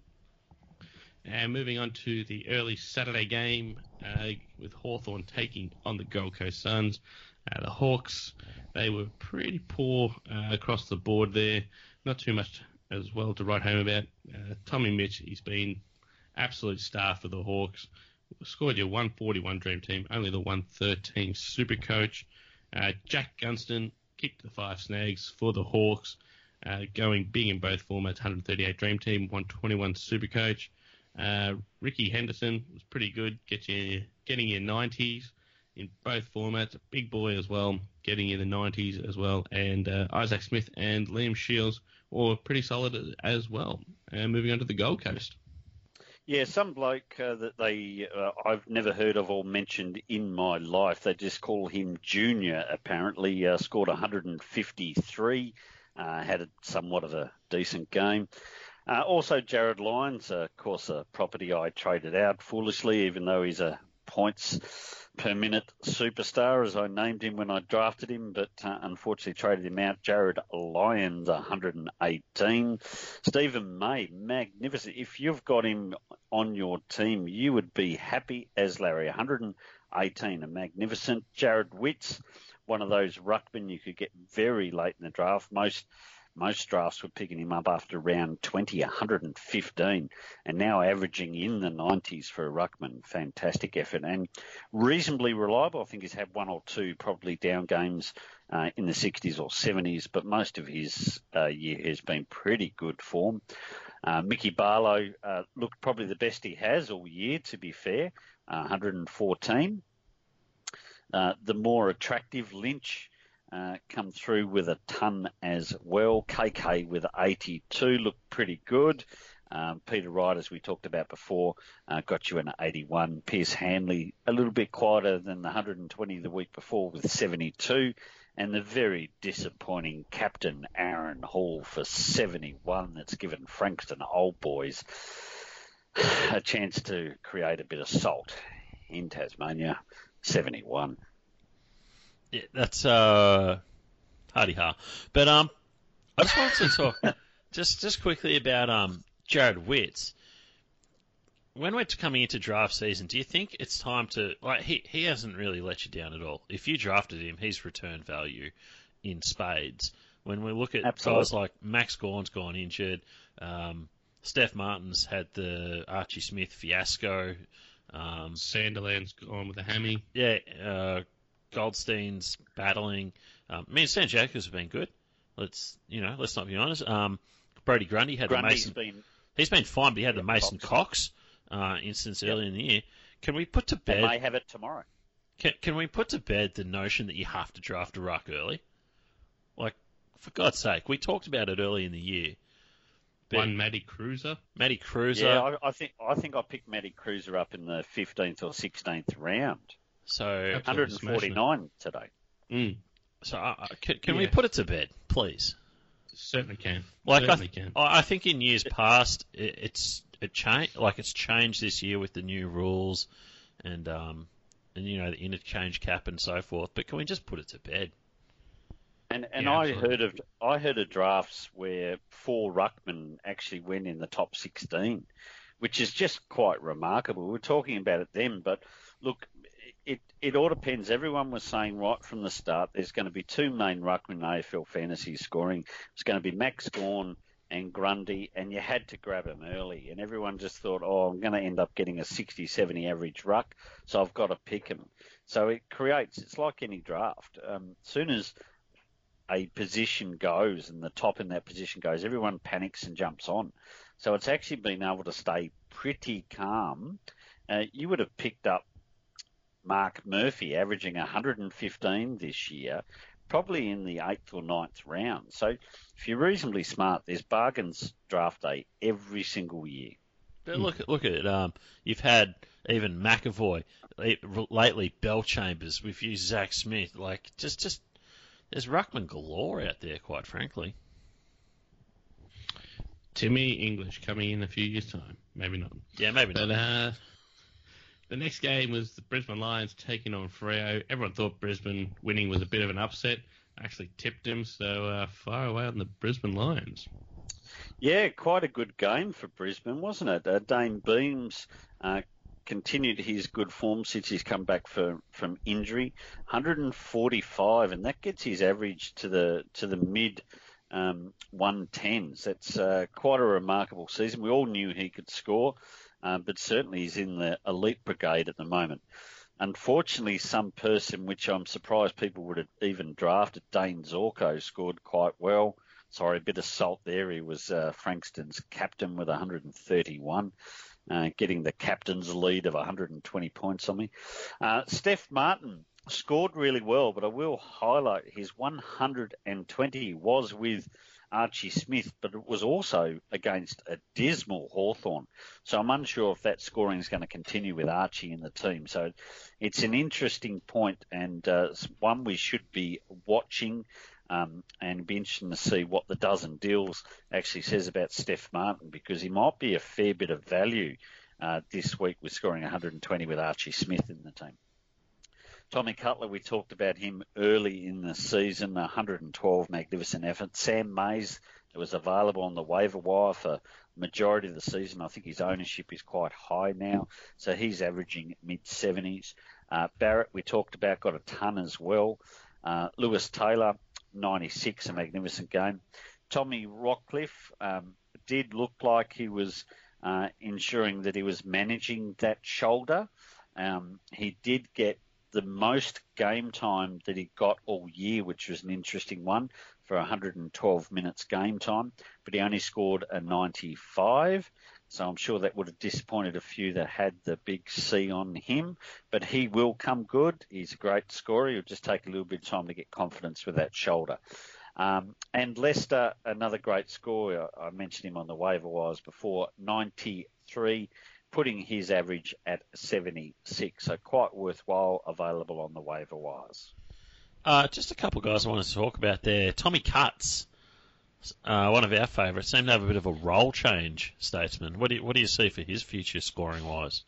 And moving on to the early Saturday game uh, with Hawthorn taking on the Gold Coast Suns. Uh, the Hawks, they were pretty poor uh, across the board there. Not too much as well to write home about. Uh, Tommy Mitch, he's been absolute star for the Hawks. Scored your one forty-one Dream Team, only the one thirteen Supercoach. Uh, Jack Gunston kicked the five snags for the Hawks, uh, going big in both formats, one thirty-eight Dream Team, one twenty-one Supercoach. Uh, Ricky Henderson was pretty good, get you, getting your nineties in both formats. A big boy as well, getting you the nineties as well. And uh, Isaac Smith and Liam Shields were pretty solid as well. And moving on to the Gold Coast. Yeah, some bloke uh, that they uh, I've never heard of or mentioned in my life. They just call him Junior. Apparently, uh, scored one fifty-three. Uh, had a, somewhat of a decent game. Uh, also, Jared Lyons, uh, of course, a property I traded out foolishly, even though he's a points per minute superstar, as I named him when I drafted him, but uh, unfortunately traded him out. Jared Lyons, one eighteen. Stephen May, magnificent. If you've got him on your team, you would be happy as Larry. one eighteen, a magnificent. Jared Witts, one of those ruckmen you could get very late in the draft. Most most drafts were picking him up after round twenty, one hundred fifteen, and now averaging in the nineties for a ruckman. Fantastic effort and reasonably reliable. I think he's had one or two probably down games uh, in the sixties or seventies, but most of his uh, year has been pretty good form. Uh, Mickey Barlow uh, looked probably the best he has all year, to be fair, uh, one hundred fourteen. Uh, the more attractive Lynch uh, come through with a ton as well. K K with eighty-two looked pretty good. Um, Peter Wright, as we talked about before, uh, got you an eighty-one. Pierce Hanley, a little bit quieter than the one hundred twenty the week before with seventy-two. And the very disappointing captain, Aaron Hall, for seventy-one. That's given Frankston Old Boys a chance to create a bit of salt in Tasmania. seventy-one. Yeah, that's uh, hardy ha. But um, I just wanted to talk just just quickly about um Jared Witts. When we're coming into draft season, do you think it's time to like he he hasn't really let you down at all? If you drafted him, he's returned value in spades. When we look at Absolutely. guys like Max Gawn's gone injured, um, Steph Martin's had the Archie Smith fiasco. Um, Sanderland's gone with a hammy. Yeah, uh, Goldstein's battling. Um, I mean, Stan Jacobs has been good. Let's you know, let's not be honest. Um, Brody Grundy had Grundy's the Mason. been He's been fine, but he had the Mason Cox. Cox uh, instance Yep. earlier in the year. Can we put to They bed? may have it tomorrow. Can, can we put to bed the notion that you have to draft a ruck early? Like, for God's sake, we talked about it early in the year. But One Matty Cruiser. Matty Cruiser. Yeah, I, I think I think I picked Matty Cruiser up in the fifteenth or sixteenth round. so, Absolutely. one hundred forty-nine today. Mm, so uh, uh, can, can we Yeah. put it to bed, please? certainly can. Like, I, certainly th- can. I I think in years past, it, it's it changed. Like, it's changed this year with the new rules, and um, and you know the interchange cap and so forth. But can we just put it to bed? And and Yeah, I absolutely. heard of I heard of drafts where four ruckmen actually went in the top sixteen, which is just quite remarkable. We were talking about it then, but look, it it all depends. Everyone was saying right from the start there's going to be two main ruckmen in A F L fantasy scoring. It's going to be Max Gawn and Grundy, and you had to grab them early. And everyone just thought, oh, I'm going to end up getting a sixty, seventy average ruck, so I've got to pick them. So it creates, it's like any draft. Um, soon as a position goes and the top in that position goes, everyone panics and jumps on. So it's actually been able to stay pretty calm. Uh, you would have picked up Mark Murphy averaging one hundred fifteen this year, probably in the eighth or ninth round. So if you're reasonably smart, there's bargains draft day every single year. But look at look at it. Um, you've had even McAvoy it- lately. Bell Chambers. We've used Zach Smith. Like just just there's ruckman galore out there. Quite frankly. Timmy English coming in a few years' time. Maybe not. Yeah, maybe But not. uh, the next game was the Brisbane Lions taking on Freo. Everyone thought Brisbane winning was a bit of an upset. I actually tipped him, so uh, far away on the Brisbane Lions. Yeah, quite a good game for Brisbane, wasn't it? Uh, Dane Beams uh, continued his good form since he's come back for, from injury, one hundred forty-five, and that gets his average to the to the mid um, one tens. That's uh, quite a remarkable season. We all knew he could score, uh, but certainly he's in the elite brigade at the moment. Unfortunately, some person, which I'm surprised people would have even drafted, Dane Zorko, scored quite well. Sorry, a bit of salt there. He was uh, Frankston's captain with one hundred thirty-one, uh, getting the captain's lead of one hundred twenty points on me. Uh, Steph Martin scored really well, but I will highlight his one hundred twenty was with Archie Smith, but it was also against a dismal Hawthorn. So I'm unsure if that scoring is going to continue with Archie in the team. So it's an interesting point and uh, one we should be watching. Um, and be interesting to see what the dozen deals actually says about Steph Martin, because he might be a fair bit of value uh, this week with scoring one hundred twenty with Archie Smith in the team. Tommy Cutler, we talked about him early in the season, one hundred twelve magnificent effort. Sam Mays, that was available on the waiver wire for the majority of the season. I think his ownership is quite high now, so he's averaging mid-seventies. Uh, Barrett, we talked about, got a ton as well. Uh, Lewis Taylor, ninety-six, a magnificent game. Tommy Rockcliffe um, did look like he was uh, ensuring that he was managing that shoulder. Um, he did get the most game time that he got all year, which was an interesting one for one hundred twelve minutes game time, but he only scored a ninety-five. So I'm sure that would have disappointed a few that had the big C on him, but he will come good. He's a great scorer. He'll just take a little bit of time to get confidence with that shoulder. Um, and Leicester, another great scorer. I mentioned him on the waiver wires before, ninety-three, putting his average at seventy-six. So quite worthwhile, available on the waiver wires. Uh, just a couple of guys I wanted to talk about there. Tommy Cutts. Uh, one of our favourites, seemed to have a bit of a role change, Statesman. What do you, what do you see for his future scoring wise?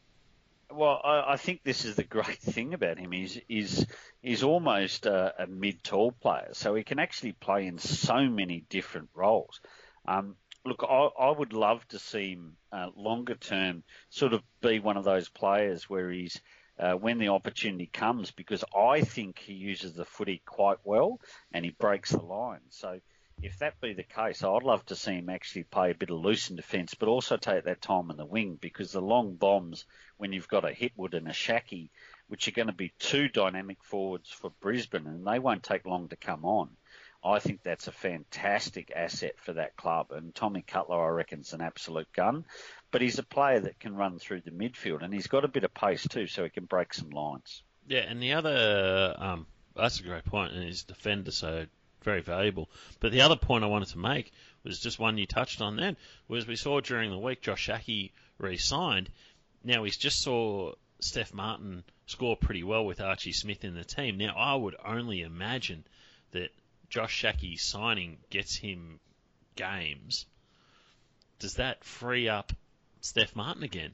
Well, I, I think this is the great thing about him. He's he's, he's almost a, a mid-tall player, so he can actually play in so many different roles. Um, look, I, I would love to see him uh, longer term sort of be one of those players where he's uh, when the opportunity comes, because I think he uses the footy quite well and he breaks the line. So if that be the case, I'd love to see him actually play a bit of loose in defence, but also take that time in the wing, because the long bombs, when you've got a Hipwood and a Shaki, which are going to be two dynamic forwards for Brisbane, and they won't take long to come on, I think that's a fantastic asset for that club. And Tommy Cutler, I reckon, is an absolute gun. But he's a player that can run through the midfield, and he's got a bit of pace too, so he can break some lines. Yeah, and the other, um, that's a great point, and his defender, so very valuable. But the other point I wanted to make was just one you touched on then, was we saw during the week Josh Shaki re-signed. Now, we just saw Steph Martin score pretty well with Archie Smith in the team. Now, I would only imagine that Josh Shaki signing gets him games. Does that free up Steph Martin again?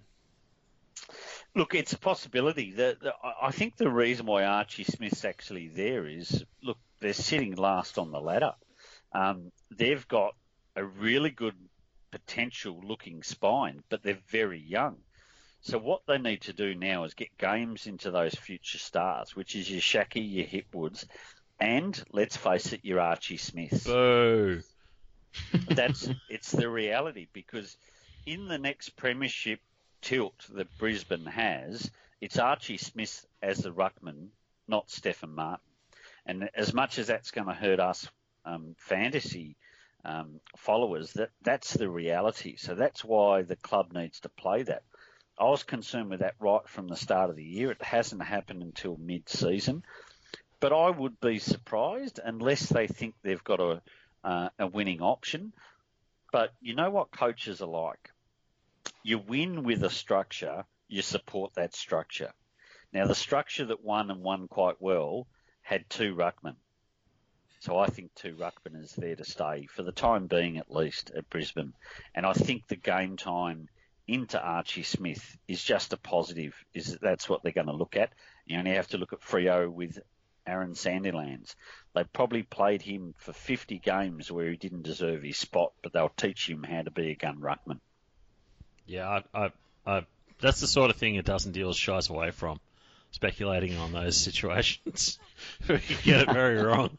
Look, it's a possibility. The, the, I think the reason why Archie Smith's actually there is, look, they're sitting last on the ladder. Um, they've got a really good potential-looking spine, but they're very young. So what they need to do now is get games into those future stars, which is your Shaki, your Hipwoods, and, let's face it, your Archie Smiths. Boo! That's it's the reality, because in the next premiership tilt that Brisbane has, it's Archie Smith as the ruckman, not Stephen Martin. And as much as that's going to hurt us um, fantasy um, followers, that that's the reality. So that's why the club needs to play that. I was concerned with that right from the start of the year. It hasn't happened until mid-season. But I would be surprised unless they think they've got a, uh, a winning option. But you know what coaches are like? You win with a structure, you support that structure. Now, the structure that won and won quite well had two ruckmen. So I think two ruckmen is there to stay, for the time being at least, at Brisbane. And I think the game time into Archie Smith is just a positive. Is that's what they're going to look at. You only have to look at Freo with Aaron Sandilands. They probably played him for fifty games where he didn't deserve his spot, but they'll teach him how to be a gun ruckman. Yeah, I, I, I, that's the sort of thing it doesn't deal shies away from, speculating on those situations. We can get it very wrong.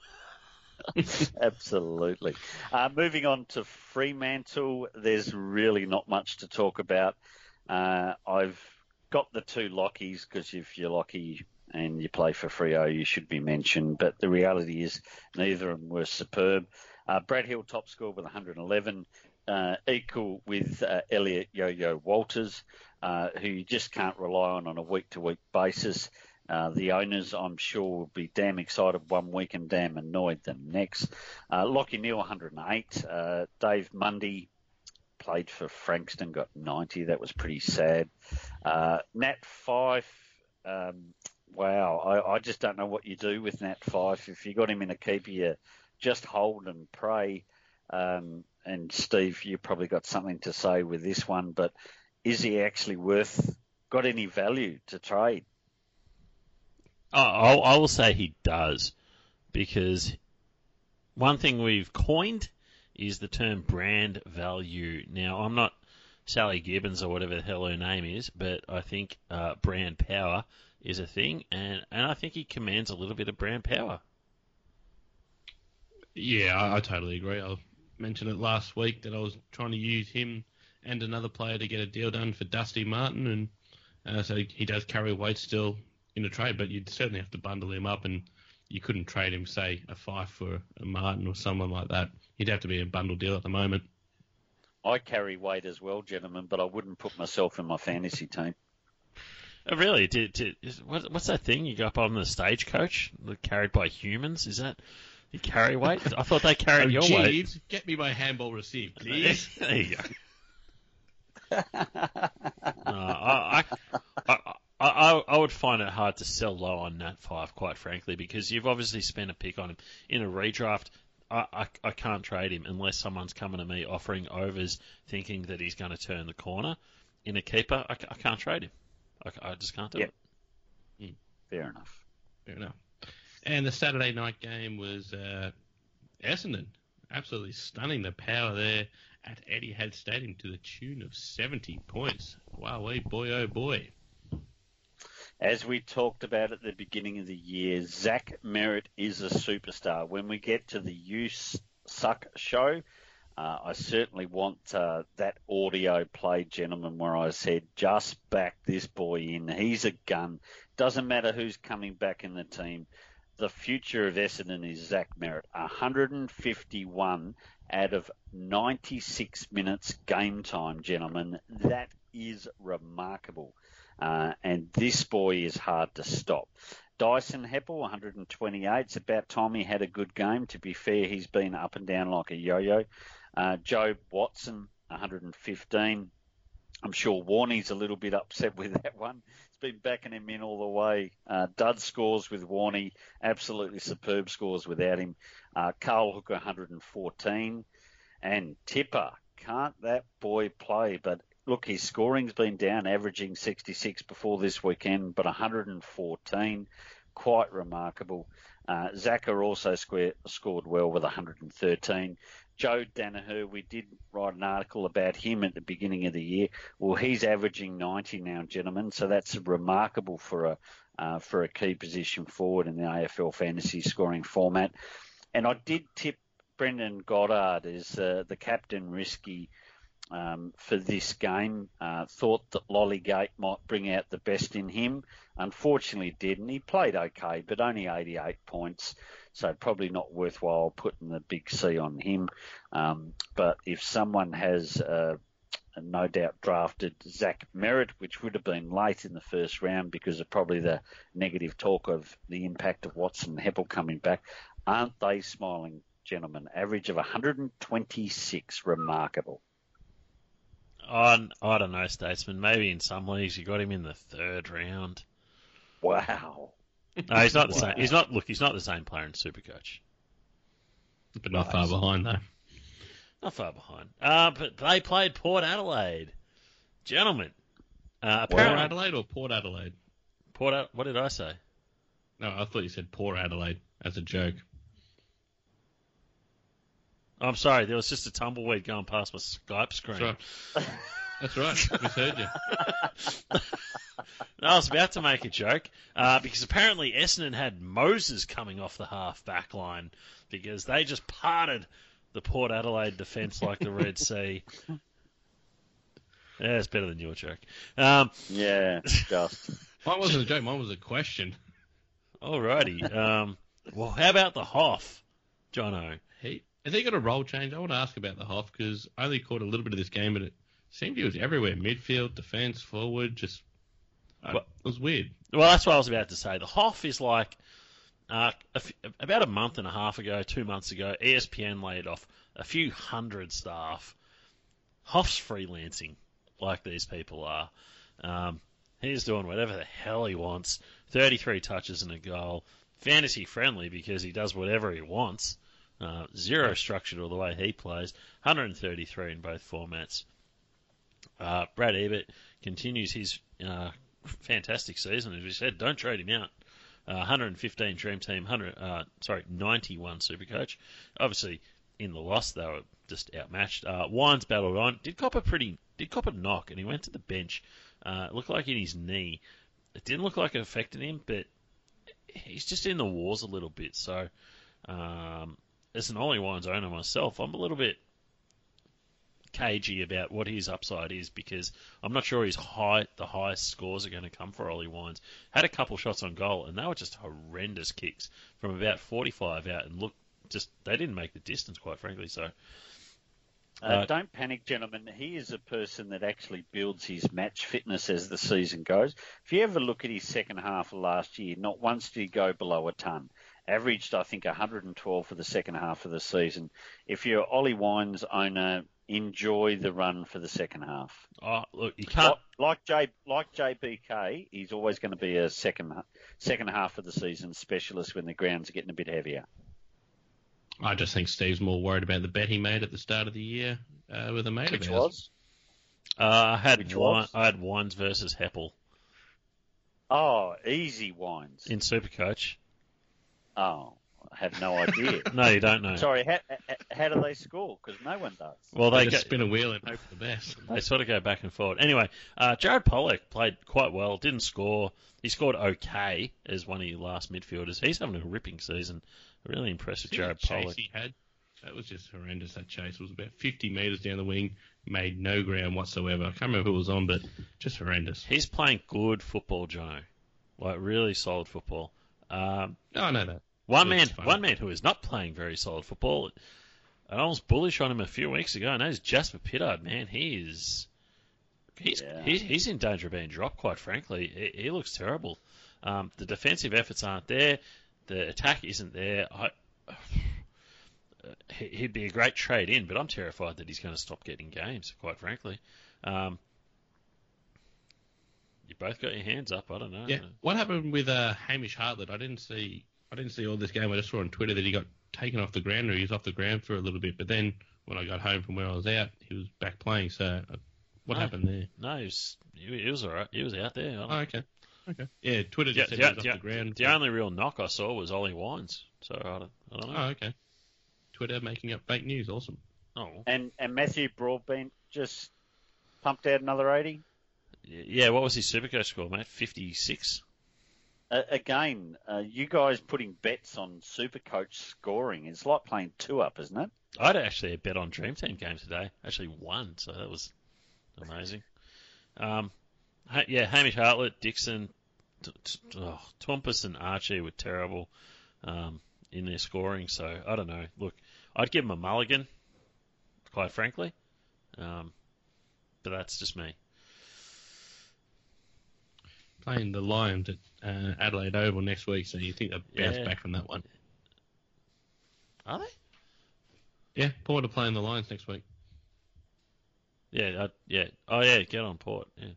Absolutely. Uh, moving on to Fremantle, there's really not much to talk about. Uh, I've got the two Lockies, because if you're Lockie and you play for Freo, you should be mentioned. But the reality is neither of them were superb. Uh, Brad Hill, top score with one hundred eleven, uh, equal with uh, Elliot Yo-Yo Walters, uh, who you just can't rely on on a week-to-week basis. Uh, the owners, I'm sure, will be damn excited one week and damn annoyed the next. Uh, Lockie Neal, one hundred eight. Uh, Dave Mundy played for Frankston, got ninety. That was pretty sad. Uh, Nat Fyfe, um, wow, I, I just don't know what you do with Nat Fyfe. If you got him in a keeper, you just hold and pray. Um, and Steve, you probably got something to say with this one, but is he actually worth, got any value to trade? Oh, I'll, I will say he does, because one thing we've coined is the term brand value. Now, I'm not Sally Gibbons or whatever the hell her name is, but I think uh, brand power is a thing, and, and I think he commands a little bit of brand power. Yeah, I, I totally agree. I, mentioned it last week that I was trying to use him and another player to get a deal done for Dusty Martin, and uh, so he does carry weight still in a trade, but you'd certainly have to bundle him up, and you couldn't trade him, say, a five for a Martin or someone like that. He'd have to be a bundle deal at the moment. I carry weight as well, gentlemen, but I wouldn't put myself in my fantasy team. Oh, really? Did, did, is, what, what's that thing? You go up on the stagecoach, carried by humans? Is that you carry weight? I thought they carried oh, your Jeeves, weight. Get me my handball received, please. There you go. no, I, I, I, I, I would find it hard to sell low on Nat five, quite frankly, because you've obviously spent a pick on him. In a redraft, I, I, I can't trade him unless someone's coming to me offering overs thinking that he's going to turn the corner. In a keeper, I, I can't trade him. I, I just can't do yep. it. Mm. Fair enough. Fair enough. And the Saturday night game was uh, Essendon. Absolutely stunning the power there at Etihad Stadium to the tune of seventy points. Wow, boy, oh boy. As we talked about at the beginning of the year, Zach Merritt is a superstar. When we get to the You Suck show, uh, I certainly want uh, that audio played, gentlemen, where I said, just back this boy in. He's a gun. Doesn't matter who's coming back in the team. The future of Essendon is Zach Merritt. one hundred fifty-one out of ninety-six minutes game time, gentlemen. That is remarkable. Uh, and this boy is hard to stop. Dyson Heppel, one hundred twenty-eight. It's about time he had a good game. To be fair, he's been up and down like a yo-yo. Uh, Joe Watson, one hundred fifteen. I'm sure Warney's a little bit upset with that one. He's been backing him in all the way. Uh, Dud scores with Warney. Absolutely superb scores without him. Uh, Carl Hooker, one hundred fourteen. And Tipper, can't that boy play? But look, his scoring's been down, averaging sixty-six before this weekend, but one hundred fourteen. Quite remarkable. Uh, Zaka also square, scored well with one hundred thirteen. Joe Danaher, we did write an article about him at the beginning of the year. Well, he's averaging ninety now, gentlemen, so that's remarkable for a uh, for a key position forward in the A F L fantasy scoring format. And I did tip Brendan Goddard as uh, the captain risky um, for this game. Uh, thought that Lollygate might bring out the best in him. Unfortunately, didn't. He played okay, but only eighty-eight points. So probably not worthwhile putting the big C on him. Um, but if someone has uh, no doubt drafted Zach Merritt, which would have been late in the first round because of probably the negative talk of the impact of Watson and Heppel coming back, aren't they smiling, gentlemen? Average of one hundred twenty-six. Remarkable. I, I don't know, Statesman. Maybe in some leagues you got him in the third round. Wow. No, he's not the Wow. same. He's not. Look, he's not the same player in Supercoach. But not far behind, though. Not far behind. Uh, but they played Port Adelaide, gentlemen. Uh, Port apparently, Adelaide or Port Adelaide? Port. Ad- what did I say? No, I thought you said Port Adelaide as a joke. I'm sorry. There was just a tumbleweed going past my Skype screen. That's right. That's right. Misheard you. I was about to make a joke uh, because apparently Essendon had Moses coming off the half back line because they just parted the Port Adelaide defence like the Red Sea. Yeah, it's better than your joke. Um, Yeah, just. Mine wasn't a joke. Mine was a question. Alrighty. Um, well, how about the Hoff, Jono? He, has he got a role change? I want to ask about the Hoff because I only caught a little bit of this game, but it seemed he was everywhere. Midfield, defence, forward, just... Uh, Well- it was weird. Well, that's what I was about to say. The Hoff is like uh, a f- about a month and a half ago, two months ago, E S P N laid off a few hundred staff. Hoff's freelancing, like these people are. Um, he's doing whatever the hell he wants. thirty-three touches and a goal. Fantasy friendly because he does whatever he wants. Uh, zero structure to the way he plays. one hundred thirty-three in both formats. Uh, Brad Ebert continues his uh, fantastic season. As we said, don't trade him out. Uh, one hundred fifteen Dream Team, one hundred, uh, sorry, ninety-one Supercoach. Obviously, in the loss, they were just outmatched. Uh, Wines battled on. Did cop a pretty, did cop a knock, and he went to the bench. Uh, it looked like in his knee. It didn't look like it affected him, but he's just in the wars a little bit. So, um, as an Ollie Wines owner myself, I'm a little bit cagey about what his upside is because I'm not sure his high the highest scores are going to come for Ollie Wines. Had a couple shots on goal, and they were just horrendous kicks from about forty-five out, and look, just they didn't make the distance, quite frankly. So. Uh, Uh, don't panic, gentlemen. He is a person that actually builds his match fitness as the season goes. If you ever look at his second half of last year, not once did he go below a ton. Averaged, I think, one hundred twelve for the second half of the season. If you're Ollie Wines owner, enjoy the run for the second half. Oh, look, you can't. Like, like J, like J B K, he's always going to be a second second half of the season specialist when the grounds are getting a bit heavier. I just think Steve's more worried about the bet he made at the start of the year uh, with a mate Which of ours. was? Uh, I had Which wine, was? I had Wines versus Heppel Oh, easy Wines. in Supercoach. Oh, I have no idea. No, you don't know. Sorry, how, how do they score? Because no one does. Well, They they just go, spin a wheel and hope for the best. they sort of go back and forward. Anyway, uh, Jared Pollock played quite well. Didn't score. He scored okay as one of your last midfielders. He's having a ripping season. Really impressed with See Jared that chase Pollock. he had? That was just horrendous, that chase. It was about fifty metres down the wing, made no ground whatsoever. I can't remember who was on, but just horrendous. He's playing good football, Jono. Like, really solid football. Um, No, I know that. one It's man fun. one man who is not playing very solid football, and I was bullish on him a few weeks ago, and that is Jasper Pittard, man. He is... He's, Yeah. he's, he's in danger of being dropped, quite frankly. He, he looks terrible. Um, the defensive efforts aren't there. The attack isn't there. I, he- he'd be a great trade in, but I'm terrified that he's going to stop getting games, quite frankly. Um, you both got your hands up. I don't know. Yeah. What happened with uh, Hamish Hartlett? I didn't see. I didn't see all this game. I just saw on Twitter that he got taken off the ground, or he was off the ground for a little bit. But then when I got home from where I was out, he was back playing. So uh, what No. happened there? No, he was, he, he was all right. He was out there. I don't Oh, okay. Okay. Yeah, Twitter just Yeah, said the, he was the- off the ground. the only real knock I saw was Ollie Wines. So I don't, I don't know. Oh, okay. Twitter making up fake news. Awesome. Oh, And and Matthew Broadbent just pumped out another eighty. yeah. What was his Supercoach score, mate? fifty-six. Uh, again, uh, you guys putting bets on Supercoach scoring is like playing two up, isn't it? I had actually a bet on Dream Team game today. Actually won, so that was amazing. Um, ha- yeah, Hamish Hartlett, Dixon, t- t- oh, Tompus and Archie were terrible um, in their scoring. So I don't know. Look, I'd give them a mulligan, quite frankly, um, but that's just me. Playing the Lions at uh, Adelaide Oval next week, so you think they'll bounce Yeah. back from that one? Are they? Yeah, Port are playing the Lions next week. Yeah, I, yeah. Oh yeah, get on Port. Yeah.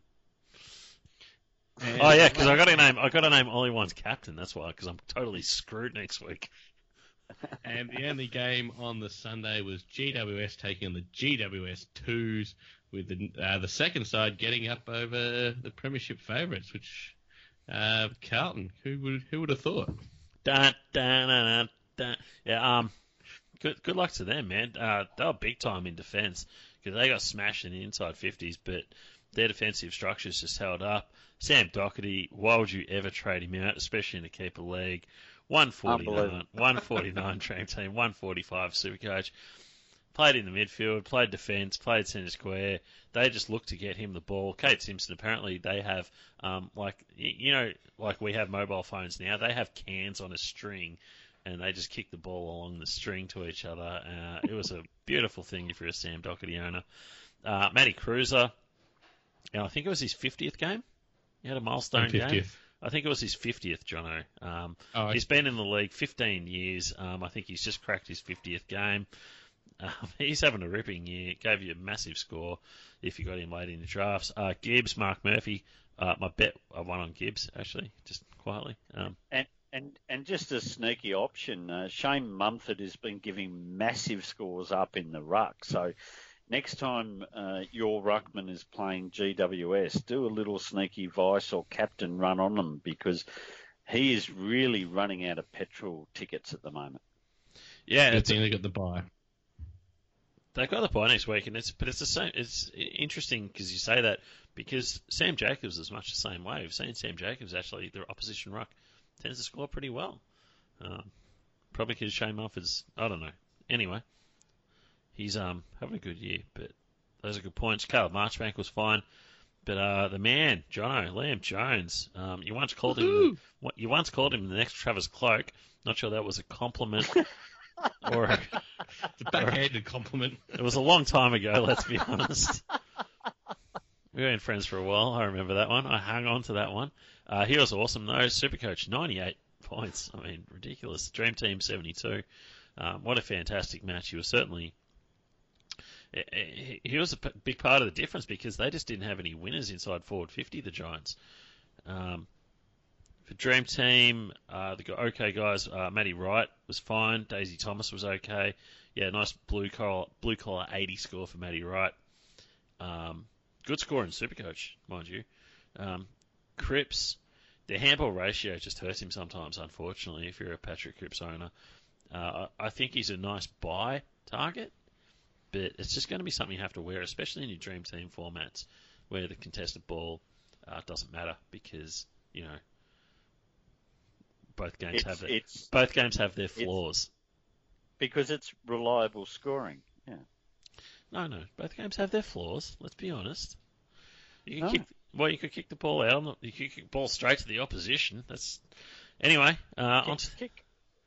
And Oh yeah, because I got to name I got to name Ollie One's captain. That's why, because I'm totally screwed next week. And the only game on the Sunday was G W S taking on the G W S twos, with the uh, the second side getting up over the Premiership favourites, which uh, Carlton. Who would who would have thought? Dun, dun, dun, dun, dun. Yeah. Um. Good good luck to them, man. Uh, they were big time in defence because they got smashed in the inside fifties, but their defensive structures just held up. Sam Doherty, why would you ever trade him out, especially in a keeper league? one forty-nine, Unbelievable. one forty-nine Dream Team, one forty-five Supercoach. Played in the midfield, played defence, played centre square. They just look to get him the ball. Kate Simpson, apparently they have, um, like, y- you know, like we have mobile phones now, they have cans on a string, and they just kick the ball along the string to each other. Uh, it was a beautiful thing if you're a Sam Doherty owner. Uh, Matty Cruiser, and I think it was his fiftieth game. He had a milestone game. fiftieth. I think it was his fiftieth, Jono. Um, Oh, I- he's been in the league fifteen years. Um, I think he's just cracked his fiftieth game. Um, he's having a ripping year. Gave you a massive score if you got him late in the drafts. Uh, Gibbs, Mark Murphy. Uh, my bet, I won on Gibbs, actually, just quietly. Um, And and and just a sneaky option, uh, Shane Mumford has been giving massive scores up in the ruck. So next time uh, your ruckman is playing G W S, do a little sneaky vice or captain run on them, because he is really running out of petrol tickets at the moment. yeah, Good it's, thing they got the bye. they've got the bye next week, and it's but it's the same. It's interesting because you say that because Sam Jacobs is much the same way. We've seen Sam Jacobs actually, the opposition ruck tends to score pretty well. Um, probably because Shane Mumford's, I don't know. Anyway, he's um having a good year, but those are good points. Caleb Marchbank was fine. But uh, the man, Jono, Liam Jones, um, you once called him the, you once called him the next Travis Cloak. Not sure that was a compliment or a, it's a backhanded compliment. It was a long time ago, let's be honest. We were friends for a while. I remember that one. I hung on to that one. Uh, he was awesome though. Supercoach, ninety-eight points. I mean, ridiculous. Dream Team, seventy-two. Um, what a fantastic match. He was certainly. He was a big part of the difference because they just didn't have any winners inside forward fifty, the Giants. Um, for Dream Team, uh, the okay guys, uh, Matty Wright was fine. Daisy Thomas was okay. Yeah, nice blue collar, blue collar eighty score for Matty Wright. Um, good score in Supercoach, mind you. Um, Cripps, their handball ratio just hurts him sometimes, unfortunately, if you're a Patrick Cripps owner. Uh, I think he's a nice buy target. But it's just going to be something you have to wear, especially in your Dream Team formats, where the contested ball uh, doesn't matter because you know both games it's, have their, it's, both games have their flaws. Because it's reliable scoring. Yeah. No, no, both games have their flaws. Let's be honest. You can No. kick, well, you could kick the ball out. You could kick the ball straight to the opposition. That's anyway. Uh, on to, Kick.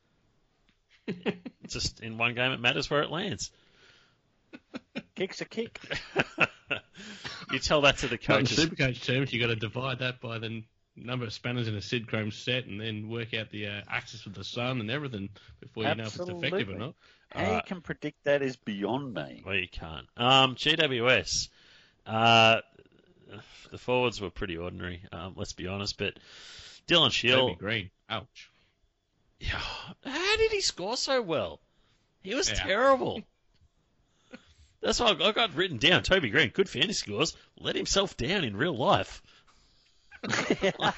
it's just in one game it matters where it lands. Kick's a kick. You tell that to the Not in coaches. Supercoach terms, you got to divide that by the n- number of spanners in a Sid Chrome set, and then work out the uh, axis of the sun and everything before you know if it's effective or not. How Uh, you can predict that is beyond me. Well, you can't. Um, G W S. Uh, the forwards were pretty ordinary. Um, let's be honest. But Dylan Toby Shield. Green, ouch. Yeah, how did he score so well? He was Yeah. terrible. That's why I got written down. Toby Green, good fantasy scores, let himself down in real life. Like,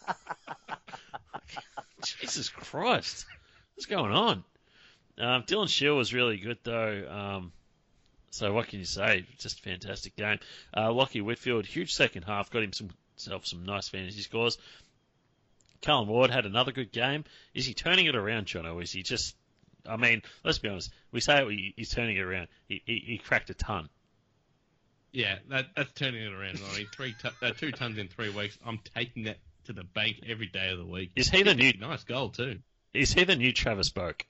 Jesus Christ. What's going on? Um, Dylan Shield was really good, though. Um, so what can you say? Just a fantastic game. Uh, Lockie Whitfield, huge second half, got him some, himself some nice fantasy scores. Cullen Ward had another good game. Is he turning it around, John, or is he just... I mean, let's be honest. We say he's turning it around. He, he, he cracked a ton. Yeah, that, that's turning it around, Ronnie. Three t- uh, two tons in three weeks. I'm taking that to the bank every day of the week. Is he the new... Nice goal, too. Is he the new Travis Boak?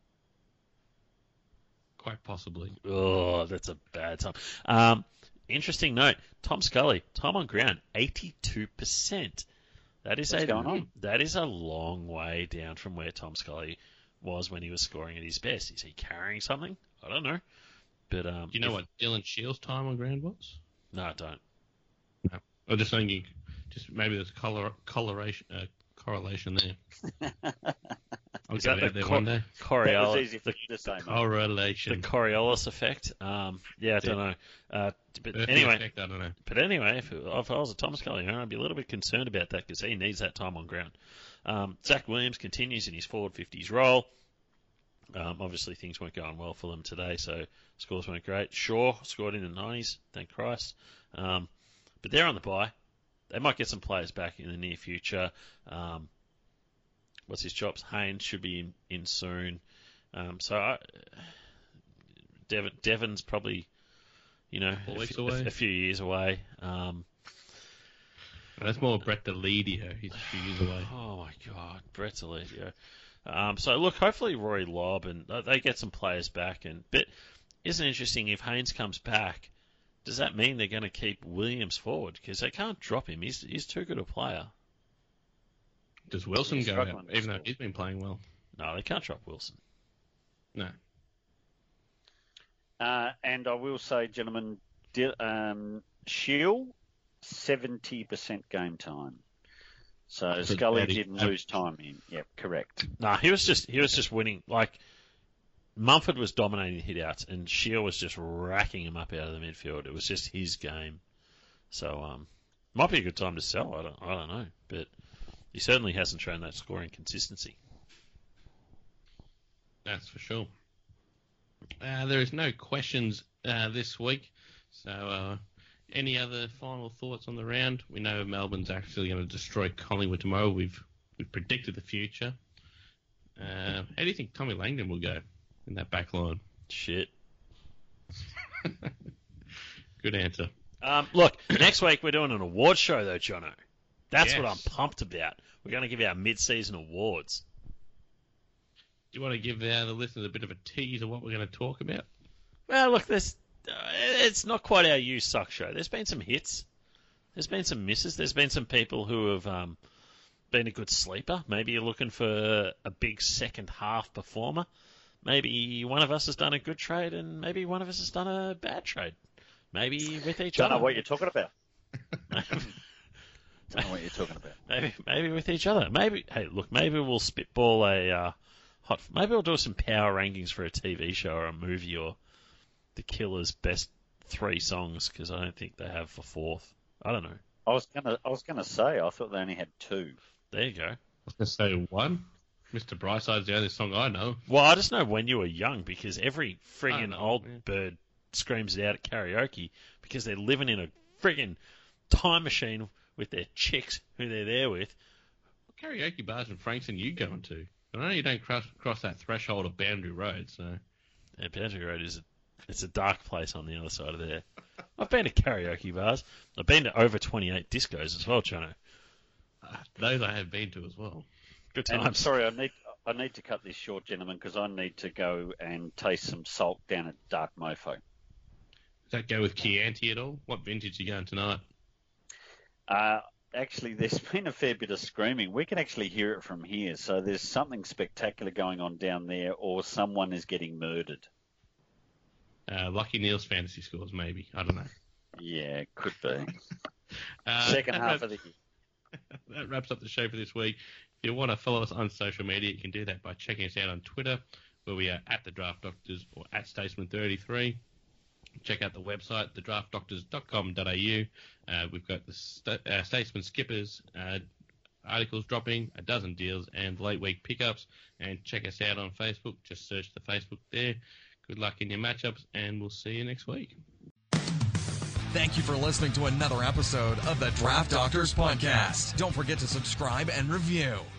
Quite possibly. Oh, that's a bad time. Um, interesting note. Tom Scully, time on ground, eighty-two percent. That is What's a going on? that is a long way down from where Tom Scully was when he was scoring at his best. Is he carrying something? I don't know. But um, Do you know if- what Dylan Shields' time on ground was? No, I don't. No. I'm just thinking, just maybe there's a color, coloration, uh, correlation there. I'll Is get that out the there cor- one day. That was Coriolis, easy for the, you to say, mate. the Correlation. Coriolis effect? Um, yeah, I don't know. Uh, but Earthly anyway, effect, I don't know. But anyway, if, if I was a Tom Scully owner, I'd be a little bit concerned about that because he needs that time on ground. Um, Zach Williams continues in his forward fifties role. Um, obviously, things weren't going well for them today, so scores weren't great. Shaw scored in the nineties, thank Christ. Um, but they're on the bye. They might get some players back in the near future. Um, what's his chops? Haynes should be in, in soon. Um, so I, Devon, Devon's probably, you know, Four a, weeks few- away. a, a few years away. Um, That's more Brett Deledio. He's a few years away. Oh my God, Brett Deledio. Um, so look, hopefully Rory Lobb and uh, they get some players back. And but isn't it interesting if Haynes comes back? Does that mean they're going to keep Williams forward? Because they can't drop him. He's he's too good a player. Does Wilson He's go out, struggling to even though score. he's been playing well? No, they can't drop Wilson. No. Uh, and I will say, gentlemen, Di- um, Shield, seventy percent game time. So So Scully Daddy- didn't uh, lose time in. Yep, correct. No, he was just he was just winning. Like Mumford was dominating hitouts, and Shield was just racking him up out of the midfield. It was just his game. So um, might be a good time to sell. I don't I don't know, but he certainly hasn't shown that scoring consistency. That's for sure. Uh, there is no questions uh, this week. So, uh, any other final thoughts on the round? We know Melbourne's actually going to destroy Collingwood tomorrow. We've we've predicted the future. Uh, how do you think Tommy Langdon will go in that back line? Shit. Good answer. Um, look, next week we're doing an award show, though, Jono. That's Yes. what I'm pumped about. We're going to give our mid-season awards. Do you want to give uh, the listeners a bit of a tease of what we're going to talk about? Well, look, this uh, it's not quite our You Suck show. There's been some hits. There's been some misses. There's been some people who have um, been a good sleeper. Maybe you're looking for a big second half performer. Maybe one of us has done a good trade and maybe one of us has done a bad trade. Maybe with each Don't other. know what you're talking about. Don't know what you're talking about. Maybe, maybe with each other. Maybe, hey, look, maybe we'll spitball a uh, hot. Maybe we'll do some power rankings for a T V show or a movie or the Killers' best three songs because I don't think they have a fourth. I don't know. I was gonna, I was gonna say, I thought they only had two. There you go. I was going to say one. Mister Brightside the only song I know. Well, I just know when you were young because every friggin' know, old yeah. bird screams it out at karaoke because they're living in a friggin' time machine with their chicks who they're there with. What karaoke bars in Frankston you going to? I know you don't cross, cross that threshold of Boundary Road, so... Yeah, Boundary Road is a, it's a dark place on the other side of there. I've been to karaoke bars. I've been to over twenty-eight discos as well, Jono. Uh, those I have been to as well. Good And I'm times. sorry, I need, I need to cut this short, gentlemen, because I need to go and taste some salt down at Dark Mofo. Does that go with Chianti at all? What vintage are you going tonight? Uh, actually, there's been a fair bit of screaming. We can actually hear it from here. So there's something spectacular going on down there, or someone is getting murdered. Uh, Lucky Neal's fantasy scores, maybe. I don't know. Yeah, could be. Uh, Second that half wraps- of the year. That wraps up the show for this week. If you want to follow us on social media, you can do that by checking us out on Twitter, where we are at The Draft Doctors or at Statesman thirty-three. Check out the website, the draft doctors dot com dot a u. Uh, we've got the st- uh, Statesman Skippers uh, articles dropping, a dozen deals, and late week pickups. And check us out on Facebook. Just search the Facebook there. Good luck in your matchups, and we'll see you next week. Thank you for listening to another episode of the Draft Doctors Podcast. Don't forget to subscribe and review.